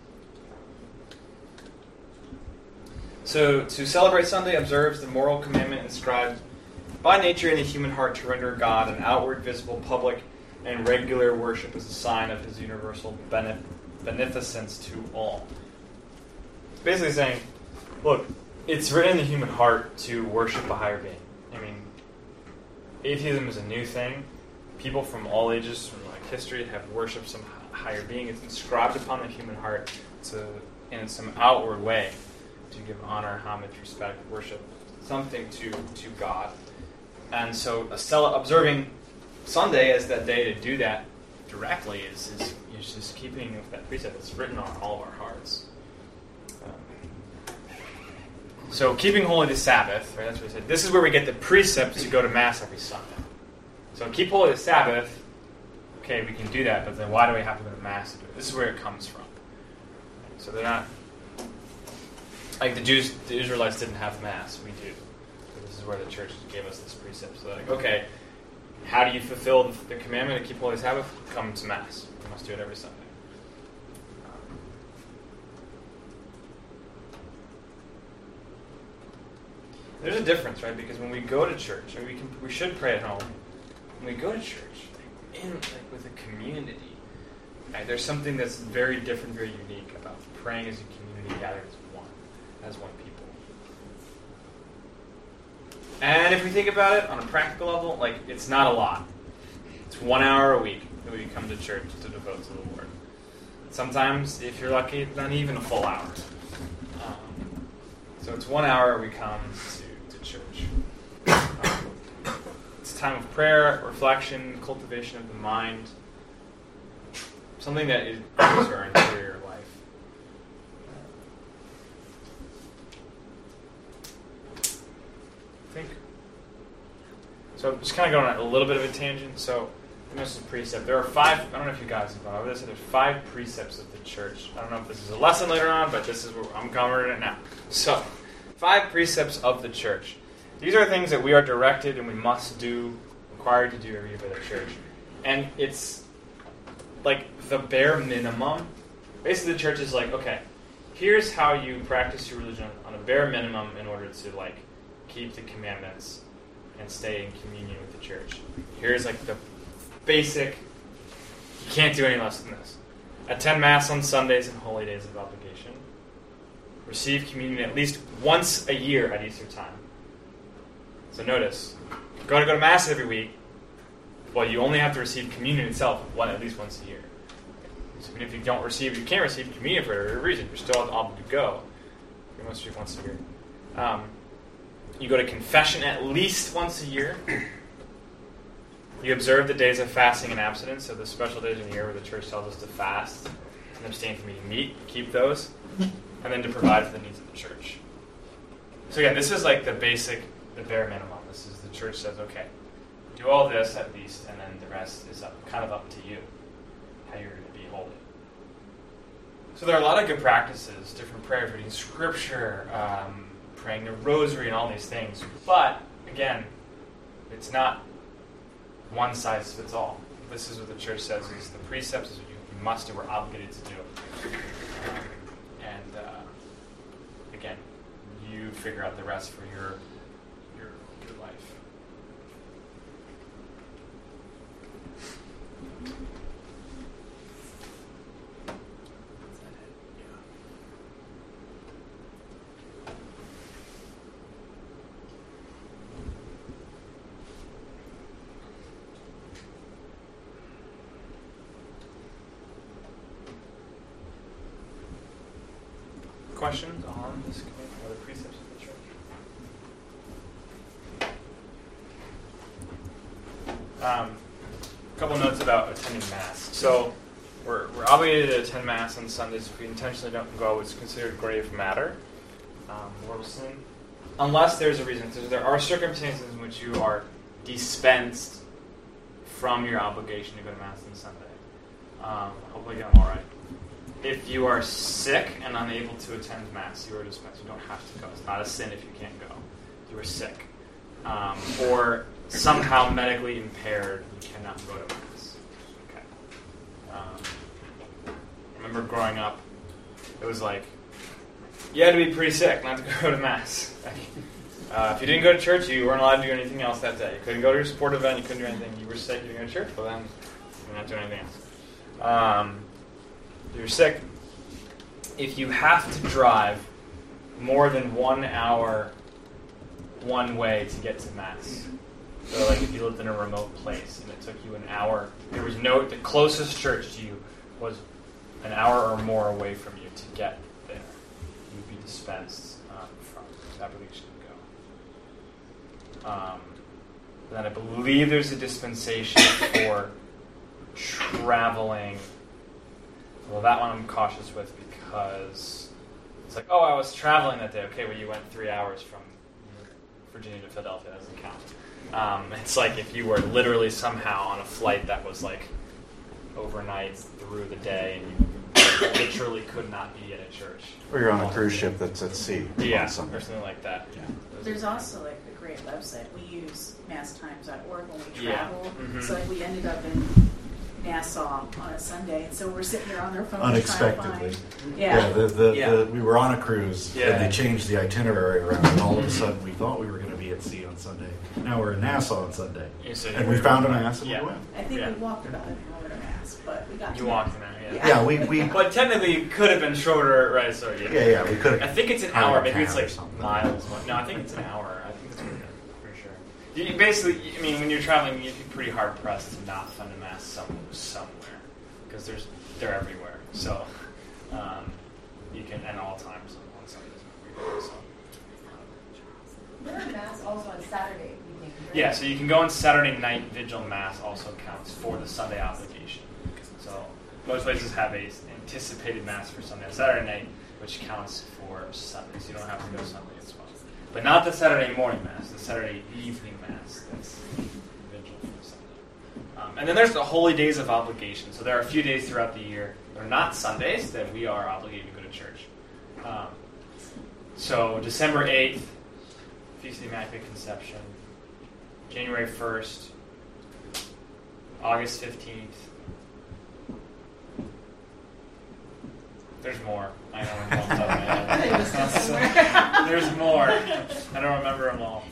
So to celebrate Sunday observes the moral commandment inscribed by nature in the human heart to render God an outward, visible, public, and regular worship as a sign of his universal beneficence to all. It's basically saying, look, it's written in the human heart to worship a higher being. I mean, atheism is a new thing. People from all ages, from like history, have worshipped some higher being. It's inscribed upon the human heart in some outward way to give honor, homage, respect, worship, something to God. And so observing Sunday as that day to do that directly is just keeping with that precept that's written on all of our hearts. So keeping holy the Sabbath, right? That's what he said. This is where we get the precept to go to Mass every Sunday. So keep holy the Sabbath. Okay, we can do that, but then why do we have to go to Mass to do it? This is where it comes from. So they're not like the Israelites didn't have Mass. We do. So this is where the church gave us this precept. So like, okay, how do you fulfill the commandment to keep holy the Sabbath? Come to Mass. You must do it every Sunday. There's a difference, right? Because when we go to church, and we should pray at home. When we go to church, with a community, right, there's something that's very different, very unique about praying as a community gathered as one people. And if we think about it on a practical level, like, it's not a lot. It's 1 hour a week that we come to church to devote to the Lord. Sometimes, if you're lucky, it's not even a full hour. So it's 1 hour we come to church. It's a time of prayer, reflection, cultivation of the mind. Something that is our interior life. So just kind of going on a little bit of a tangent. So this is a precept. There are 5, I don't know if you guys have gone over this, there's 5 precepts of the church. I don't know if this is a lesson later on, but this is where I'm covering it now. So, 5 precepts of the church. These are things that we are directed and we must do, required to do every year by the church. And it's like the bare minimum. Basically the church is like, okay, here's how you practice your religion on a bare minimum in order to like keep the commandments and stay in communion with the church. Here's like the basic, you can't do any less than this. Attend Mass on Sundays and holy days of obligation. Receive communion at least once a year at Easter time. So notice, you're going to go to Mass every week, well, you only have to receive communion itself at least once a year. So even if you can't receive communion for whatever reason, you're still obligated to go. You must receive once a year. You go to confession at least once a year. You observe the days of fasting and abstinence, so the special days in the year where the church tells us to fast and abstain from eating meat, keep those, and then to provide for the needs of the church. So again, this is like the basic, the bare minimum. This is the church says, okay, do all this at least, and then the rest is kind of up to you, how you're going to be holy. So there are a lot of good practices, different prayers, reading scripture, praying the rosary, and all these things. But, again, it's not one size fits all. This is what the church says is the precepts is what you we must do, we're obligated to do. Again, you figure out the rest for your life. Questions on this committee or the precepts of the church? A couple notes about attending Mass. So we're obligated to attend Mass on Sundays. If we intentionally don't go, it's considered grave matter, mortal sin, unless there's a reason. So there are circumstances in which you are dispensed from your obligation to go to Mass on Sunday. Hopefully you get them all right. If you are sick and unable to attend Mass, you are dispensed. You don't have to go. It's not a sin if you can't go. You are sick. Or somehow medically impaired, you cannot go to Mass. Okay. I remember growing up, it was like, you had to be pretty sick not to go to Mass. If you didn't go to church, you weren't allowed to do anything else that day. You couldn't go to your sport event, you couldn't do anything. You were sick, you didn't go to church, well then, you're not doing anything else. You're sick. If you have to drive more than 1 hour one way to get to Mass, so like if you lived in a remote place and it took you an hour, the closest church to you was an hour or more away from you to get there, you'd be dispensed from the obligation to go. Then I believe there's a dispensation for traveling. Well, that one I'm cautious with because it's like, oh, I was traveling that day. Okay, well, you went 3 hours from Virginia to Philadelphia. That doesn't count. It's like if you were literally somehow on a flight that was like overnight through the day and you literally could not be at a church. Or you're on a cruise ship that's at sea. Yeah, or something like that. Yeah. There's also like a great website. We use masstimes.org when we travel. Yeah. Mm-hmm. So like we ended up in Nassau on a Sunday, and so we're sitting there on their phones unexpectedly. Trying to find, We were on a cruise, and they changed the itinerary around, and all of a sudden we thought we were going to be at sea on Sunday. Now we're in Nassau on Sunday, and we found a Mass and we went. I think we walked about an hour to Mass, but we got to walked an hour, yeah. We but technically it could have been shorter, right? So we could have. I think it's an hour. Maybe it's like miles. No, I think it's an hour. I think it's for sure. You basically, I mean, when you're traveling, you'd be pretty hard pressed to not find a Mass somewhere. Because they're everywhere, so you can at all times on Sundays. So. There are Mass also on Saturday evening. Right? Yeah, so you can go on Saturday night vigil Mass. Also counts for the Sunday obligation. So most places have a anticipated Mass for Sunday on Saturday night, which counts for Sunday. So you don't have to go Sunday as well, but not the Saturday morning Mass. The Saturday evening Mass. That's vigil for Sunday. And then there's the holy days of obligation. So there are a few days throughout the year that are not Sundays that we are obligated to go to church. So December 8th, Feast of the Immaculate Conception. January 1st, August 15th. There's more. I don't know off the top of my head. There's more. I don't remember them all.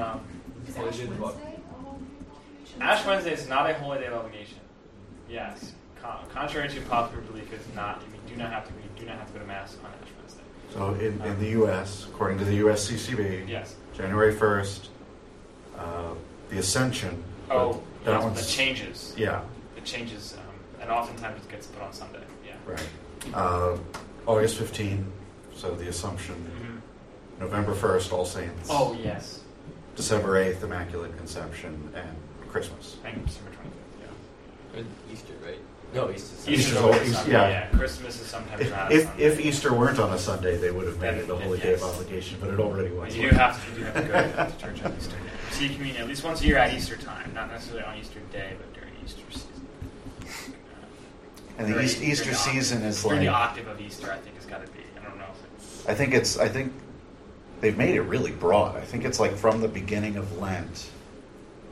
Ash Wednesday is not a holy day of obligation. Yes, contrary to popular belief, it's not. We do not have to go to Mass on Ash Wednesday. So in the U.S., according to the USCCB, yes, January 1st, the Ascension. Oh, that one's the changes. Yeah, it changes, and oftentimes it gets put on Sunday. Yeah, right. August 15th, so the Assumption. Mm-hmm. November 1st, All Saints. Oh yes. December 8th, Immaculate Conception, and Christmas. And December 25th, yeah. And Easter, right? No, Easter's always Sunday, yeah. Christmas is sometimes not a Sunday. If Easter weren't on a Sunday, they would have made it a holy day of obligation, but it already was. You do have to go to church on Easter. See communion at least once a year at Easter time, not necessarily on Easter Day, but during Easter season. And the Easter season is like... the like... octave of Easter, I think, has got to be. I don't know if it's... I think they've made it really broad. I think it's like from the beginning of Lent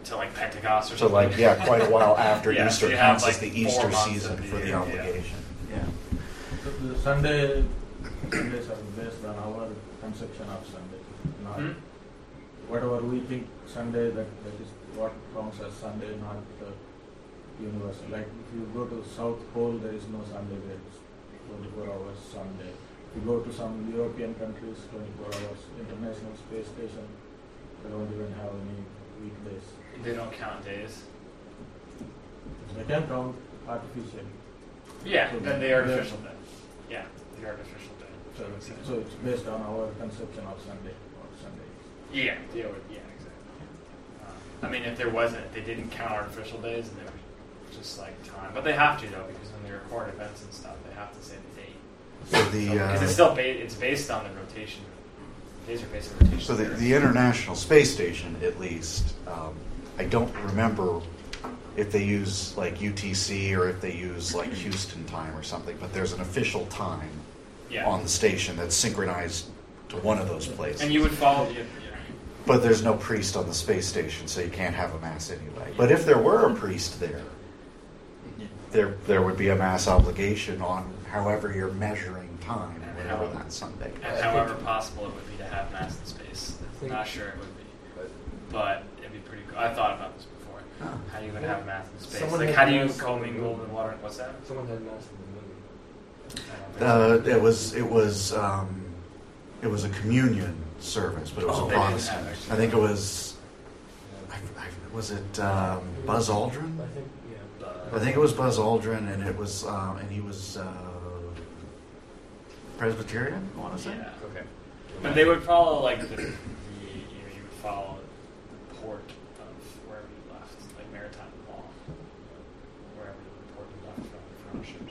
to like Pentecost or something. So like, yeah, quite a while after Easter counts as the Easter 4 months season for the obligation. Yeah. So the Sundays are based on our conception of Sunday. Not whatever we think Sunday, that is what counts as Sunday, not universal. Like if you go to South Pole, there is no Sunday there. It's 24 hours Sunday. If you go to some European countries, 24 hours. International Space Station, they don't even have any weekdays. They don't count days. They can count artificially. Yeah, then the artificial day. Yeah, the artificial day. So it's based on our conception of Sunday or Sunday. Yeah, exactly. I mean, if they didn't count artificial days, and they were just like time. But they have to, though, because when they record events and stuff, they have to say the date. So because it's still it's based on the rotation. Days are based on rotation. So the International Space Station, at least, I don't remember if they use like UTC or if they use like Houston time or something, but there's an official time on the station that's synchronized to one of those places. And you would follow But there's no priest on the space station, so you can't have a mass anyway. But if there were a priest there would be a mass obligation on however you're measuring time, whatever that Sunday. And however possible it would be to have mass in space. I'm not sure it would be, but it'd be pretty cool. I thought about this before. How you would have mass in space? Like how do you commingle the water? What's that? Someone had mass in the moon. It was a communion service, but it was a Protestant. I think it was. Was it Buzz Aldrin? I think it was Buzz Aldrin, and it was, and he was Presbyterian. I want to say. Yeah. Okay. But they would follow like you would follow the port of wherever you left, like maritime law, wherever the port you left from ships.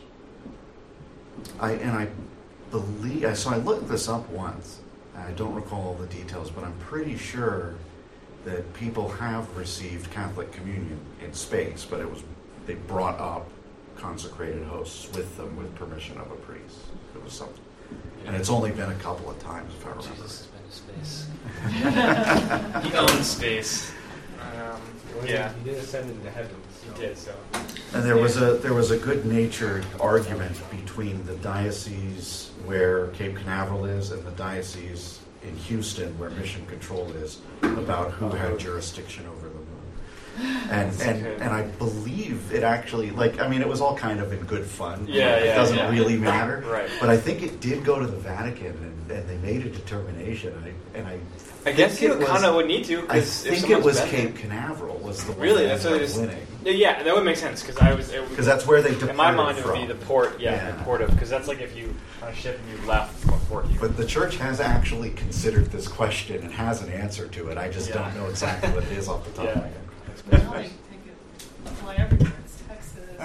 I believe so. I looked this up once. I don't recall all the details, but I'm pretty sure that people have received Catholic communion in space, but they brought up consecrated hosts with them with permission of a priest. It was something. And it's only been a couple of times, if I remember. Jesus has been to space. He owns space. He did ascend into heaven. He did, so. And there was a good-natured argument between the diocese where Cape Canaveral is and the diocese in Houston where Mission Control is about who had jurisdiction over the moon. And I believe it actually, it was all kind of in good fun. It doesn't really matter. Right. But I think it did go to the Vatican, and they made a determination. I guess you kind of would need to. I think it was Cape Canaveral was the one that ended up winning. Yeah, that would make sense because that's where they departed in my mind from. It would be the port. The port of, because that's like if you on a ship and you left from a port. But the church has actually considered this question and has an answer to it. I just don't know exactly what it is off the top of my head. Well, they take it fly everywhere. It's Texas.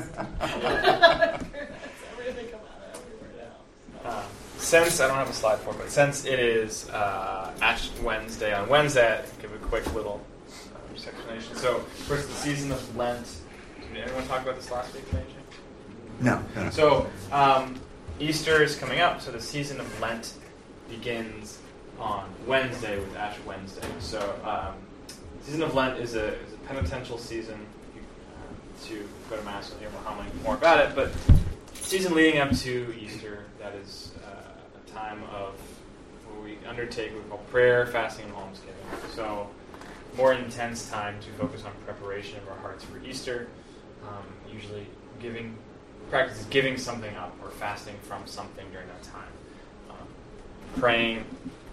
Everything come out everywhere now. Since I don't have a slide for it, but since it is Ash Wednesday on Wednesday, I'll give a quick little explanation. So, first, the season of Lent. Did anyone talk about this last week, AJ? No. So, Easter is coming up, so the season of Lent begins on Wednesday with Ash Wednesday. So, season of Lent is a penitential season to go to Mass. You'll hear more about it, but season leading up to Easter, that is a time of what we undertake, what we call prayer, fasting, and almsgiving. So, more intense time to focus on preparation of our hearts for Easter. Usually, practice giving something up or fasting from something during that time. Praying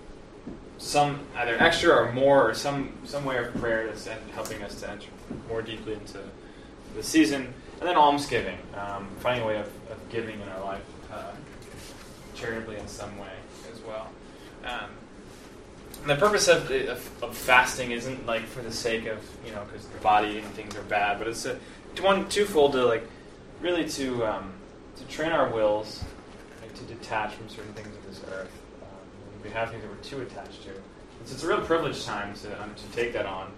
some either extra or more, or some way of prayer that's helping us to enter more deeply into the season, and then almsgiving, finding a way of giving in our life charitably in some way as well. And the purpose of fasting isn't like for the sake of because the body and things are bad, but it's twofold to really to train our wills to detach from certain things of this earth. We have things that we're too attached to. So it's a real privileged time to take that on,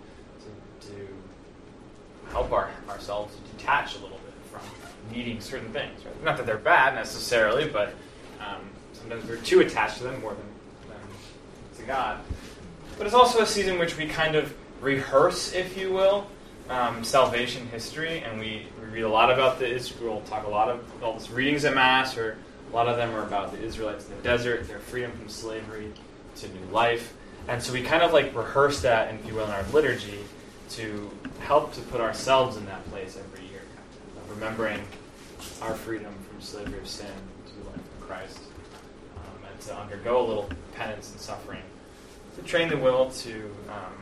to help ourselves to detach a little bit from needing certain things. Right? Not that they're bad necessarily, but sometimes we're too attached to them more than to God. But it's also a season in which we kind of rehearse, if you will, salvation history, and we read a lot about we'll talk a lot of all these readings at Mass, or a lot of them are about the Israelites in the desert, their freedom from slavery to new life. And so we kind of like rehearse that, if you will, in our liturgy to help to put ourselves in that place every year, of remembering our freedom from slavery of sin to life in Christ, and to undergo a little penance and suffering, to train the will to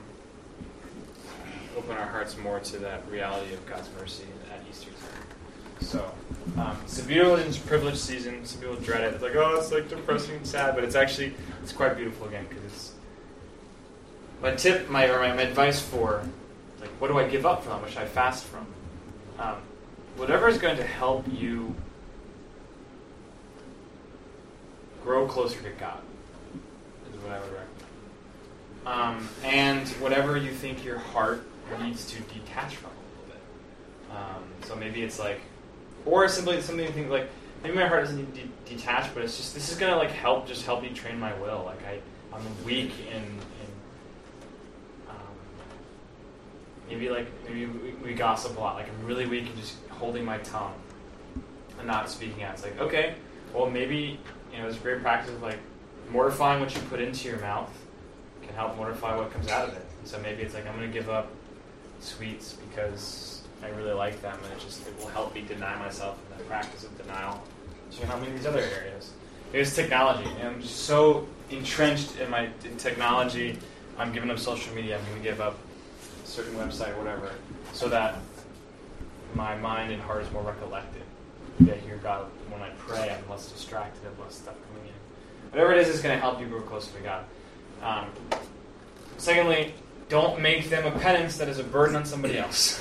open our hearts more to that reality of God's mercy at Easter time. So, it's a beautiful and privileged season. Some people dread it. It's like, oh, it's like depressing and sad, but it's quite beautiful again, because it's my advice for, like, what do I give up from? What should I fast from? Whatever is going to help you grow closer to God is what I would recommend. And whatever you think your heart needs to detach from a little bit. So maybe it's like, or simply something you think like, maybe my heart doesn't need to detach, but it's just, this is going to like help me train my will. Like I'm weak in maybe we gossip a lot. Like I'm really weak in just holding my tongue and not speaking out. It's like, okay, well maybe, there's a great practice of like mortifying what you put into your mouth can help mortify what comes out of it. And so maybe it's like, I'm going to give up sweets because I really like them, and it will help me deny myself in that practice of denial. So help me in these other areas. It's technology. And I'm just so entrenched in technology. I'm giving up social media. I'm going to give up a certain website or whatever, so that my mind and heart is more recollected. Maybe I hear God when I pray. I'm less distracted and less stuff coming in. Whatever it is going to help you grow closer to God. Secondly, don't make them a penance that is a burden on somebody else.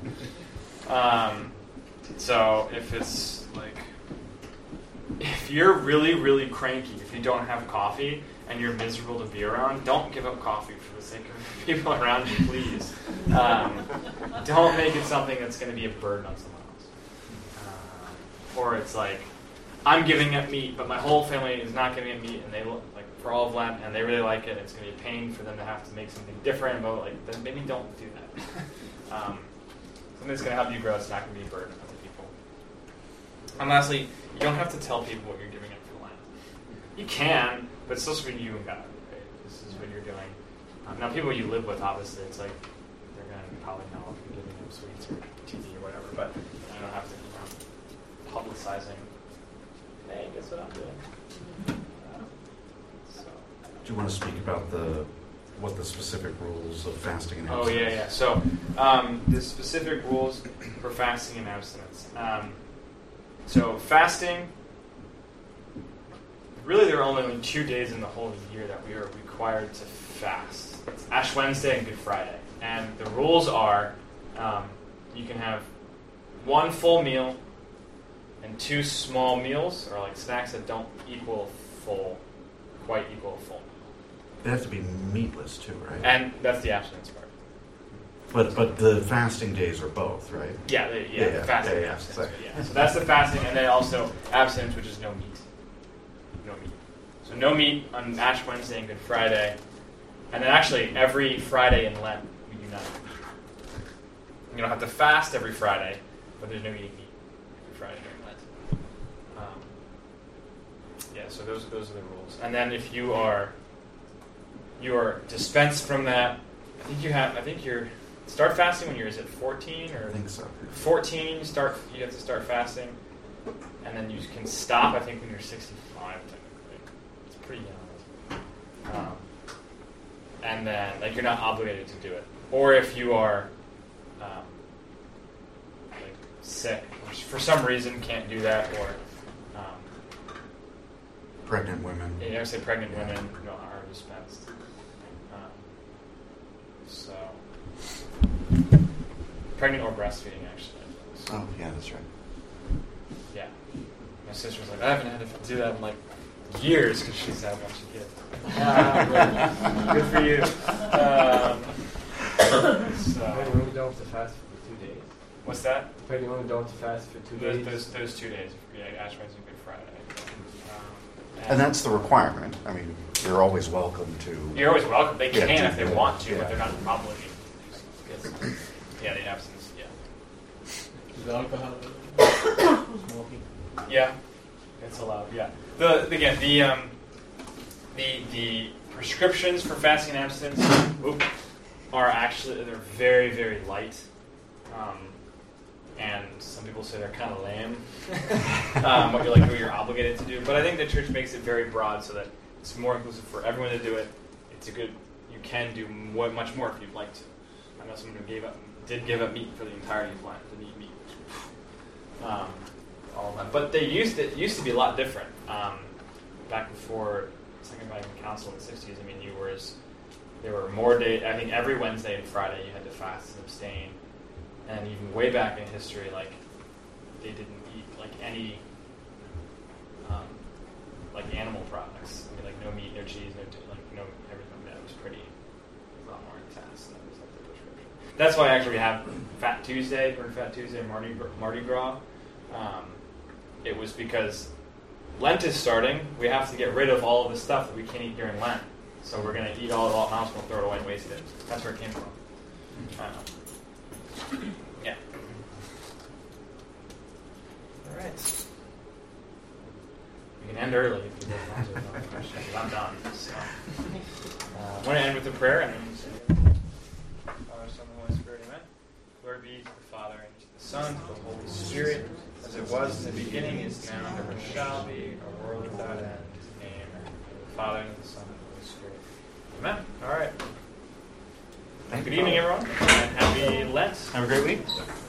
So if you're really, really cranky, if you don't have coffee and you're miserable to be around, don't give up coffee for the sake of people around you, please. Don't make it something that's going to be a burden on someone else. Or it's like, I'm giving up meat, but my whole family is not giving up meat, and they like for all of Lent, and they really like it. It's going to be a pain for them to have to make something different, but then maybe don't do that. Something that's going to help you grow. It's not going to be a burden on other people. And lastly, you don't have to tell people what you're giving up for Lent. You can, but it's still between you and God. Right? This is what you're doing. Now, people you live with, obviously, it's like they're going to probably know if you're giving them sweets or TV or whatever, but you don't have to publicizing, hey, guess what I'm doing? Do you want to speak about what the specific rules of fasting and abstinence? Oh, yeah. So the specific rules for fasting and abstinence. So fasting, really there are only 2 days in the whole year that we are required to fast. It's Ash Wednesday and Good Friday. And the rules are you can have 1 full meal and 2 small meals, or like snacks that don't quite equal a full meal. They have to be meatless too, right? And that's the abstinence part. But the fasting days are both, right? Yeah, the fasting and abstinence. Yeah. So that's the fasting, and then also abstinence, which is no meat. No meat. So no meat on Ash Wednesday and Good Friday. And then actually every Friday in Lent, we do not eat meat. You don't have to fast every Friday, but there's no eating meat every Friday during Lent. So those are the rules. And then if you are dispensed from that, I think you're start fasting when you're, is it 14 or? I think so. 14, you have to start fasting, and then you can stop. I think when you're 65, technically. It's pretty young. And then you're not obligated to do it. Or if you are sick, or for some reason can't do that, or pregnant women. Yeah, I say pregnant women are dispensed. Pregnant or breastfeeding, actually. Oh, yeah, that's right. Yeah. My sister was like, I haven't had to do that in years because she's had a bunch of kids. Good for you. Pregnant women don't have to fast for 2 days. What's that? Pregnant women don't have to fast for 2 days. Those 2 days. Yeah, Ash Wednesday and Good Friday. And that's the requirement. I mean, you're always welcome to. You're always welcome. They can if they want to, but they're not obligated. Yeah, the abstinence. Yeah. Is alcohol smoking? Yeah, it's allowed. Yeah. The prescriptions for fasting and abstinence are actually they're very, very light, and some people say they're kind of lame. What you're obligated to do, but I think the church makes it very broad so that it's more inclusive for everyone to do it. It's a good. You can do much more if you'd like to. I know someone who did give up meat for the entirety of life, didn't eat meat. All of that. But it used to be a lot different. Back before Second Vatican Council in the 60s, I mean, there were more days. I think every Wednesday and Friday you had to fast and abstain. And even way back in history, like they didn't eat like any like animal products. I mean, like no meat, no cheese, no everything. That was a lot more intense. That was like the prescription. That's why actually we have Fat Tuesday or Fat Tuesday Mardi Gras. It was because Lent is starting. We have to get rid of all of the stuff that we can't eat during Lent. So we're going to eat all of the mouse, we'll throw it away and waste it. That's where it came from. Yeah. All right. We can end early if you don't want to. No questions. I'm done. So, I want to end with a prayer and then say, Father, Son, and Holy Spirit, amen. Glory be to the Father, and to the Son, and to the Holy Spirit, as it was in the beginning, is now, and ever shall be, a world without end. Amen. The Father, and the Son, and the Holy Spirit. Amen. All right. Good evening, everyone, and happy Lent. Have a great week.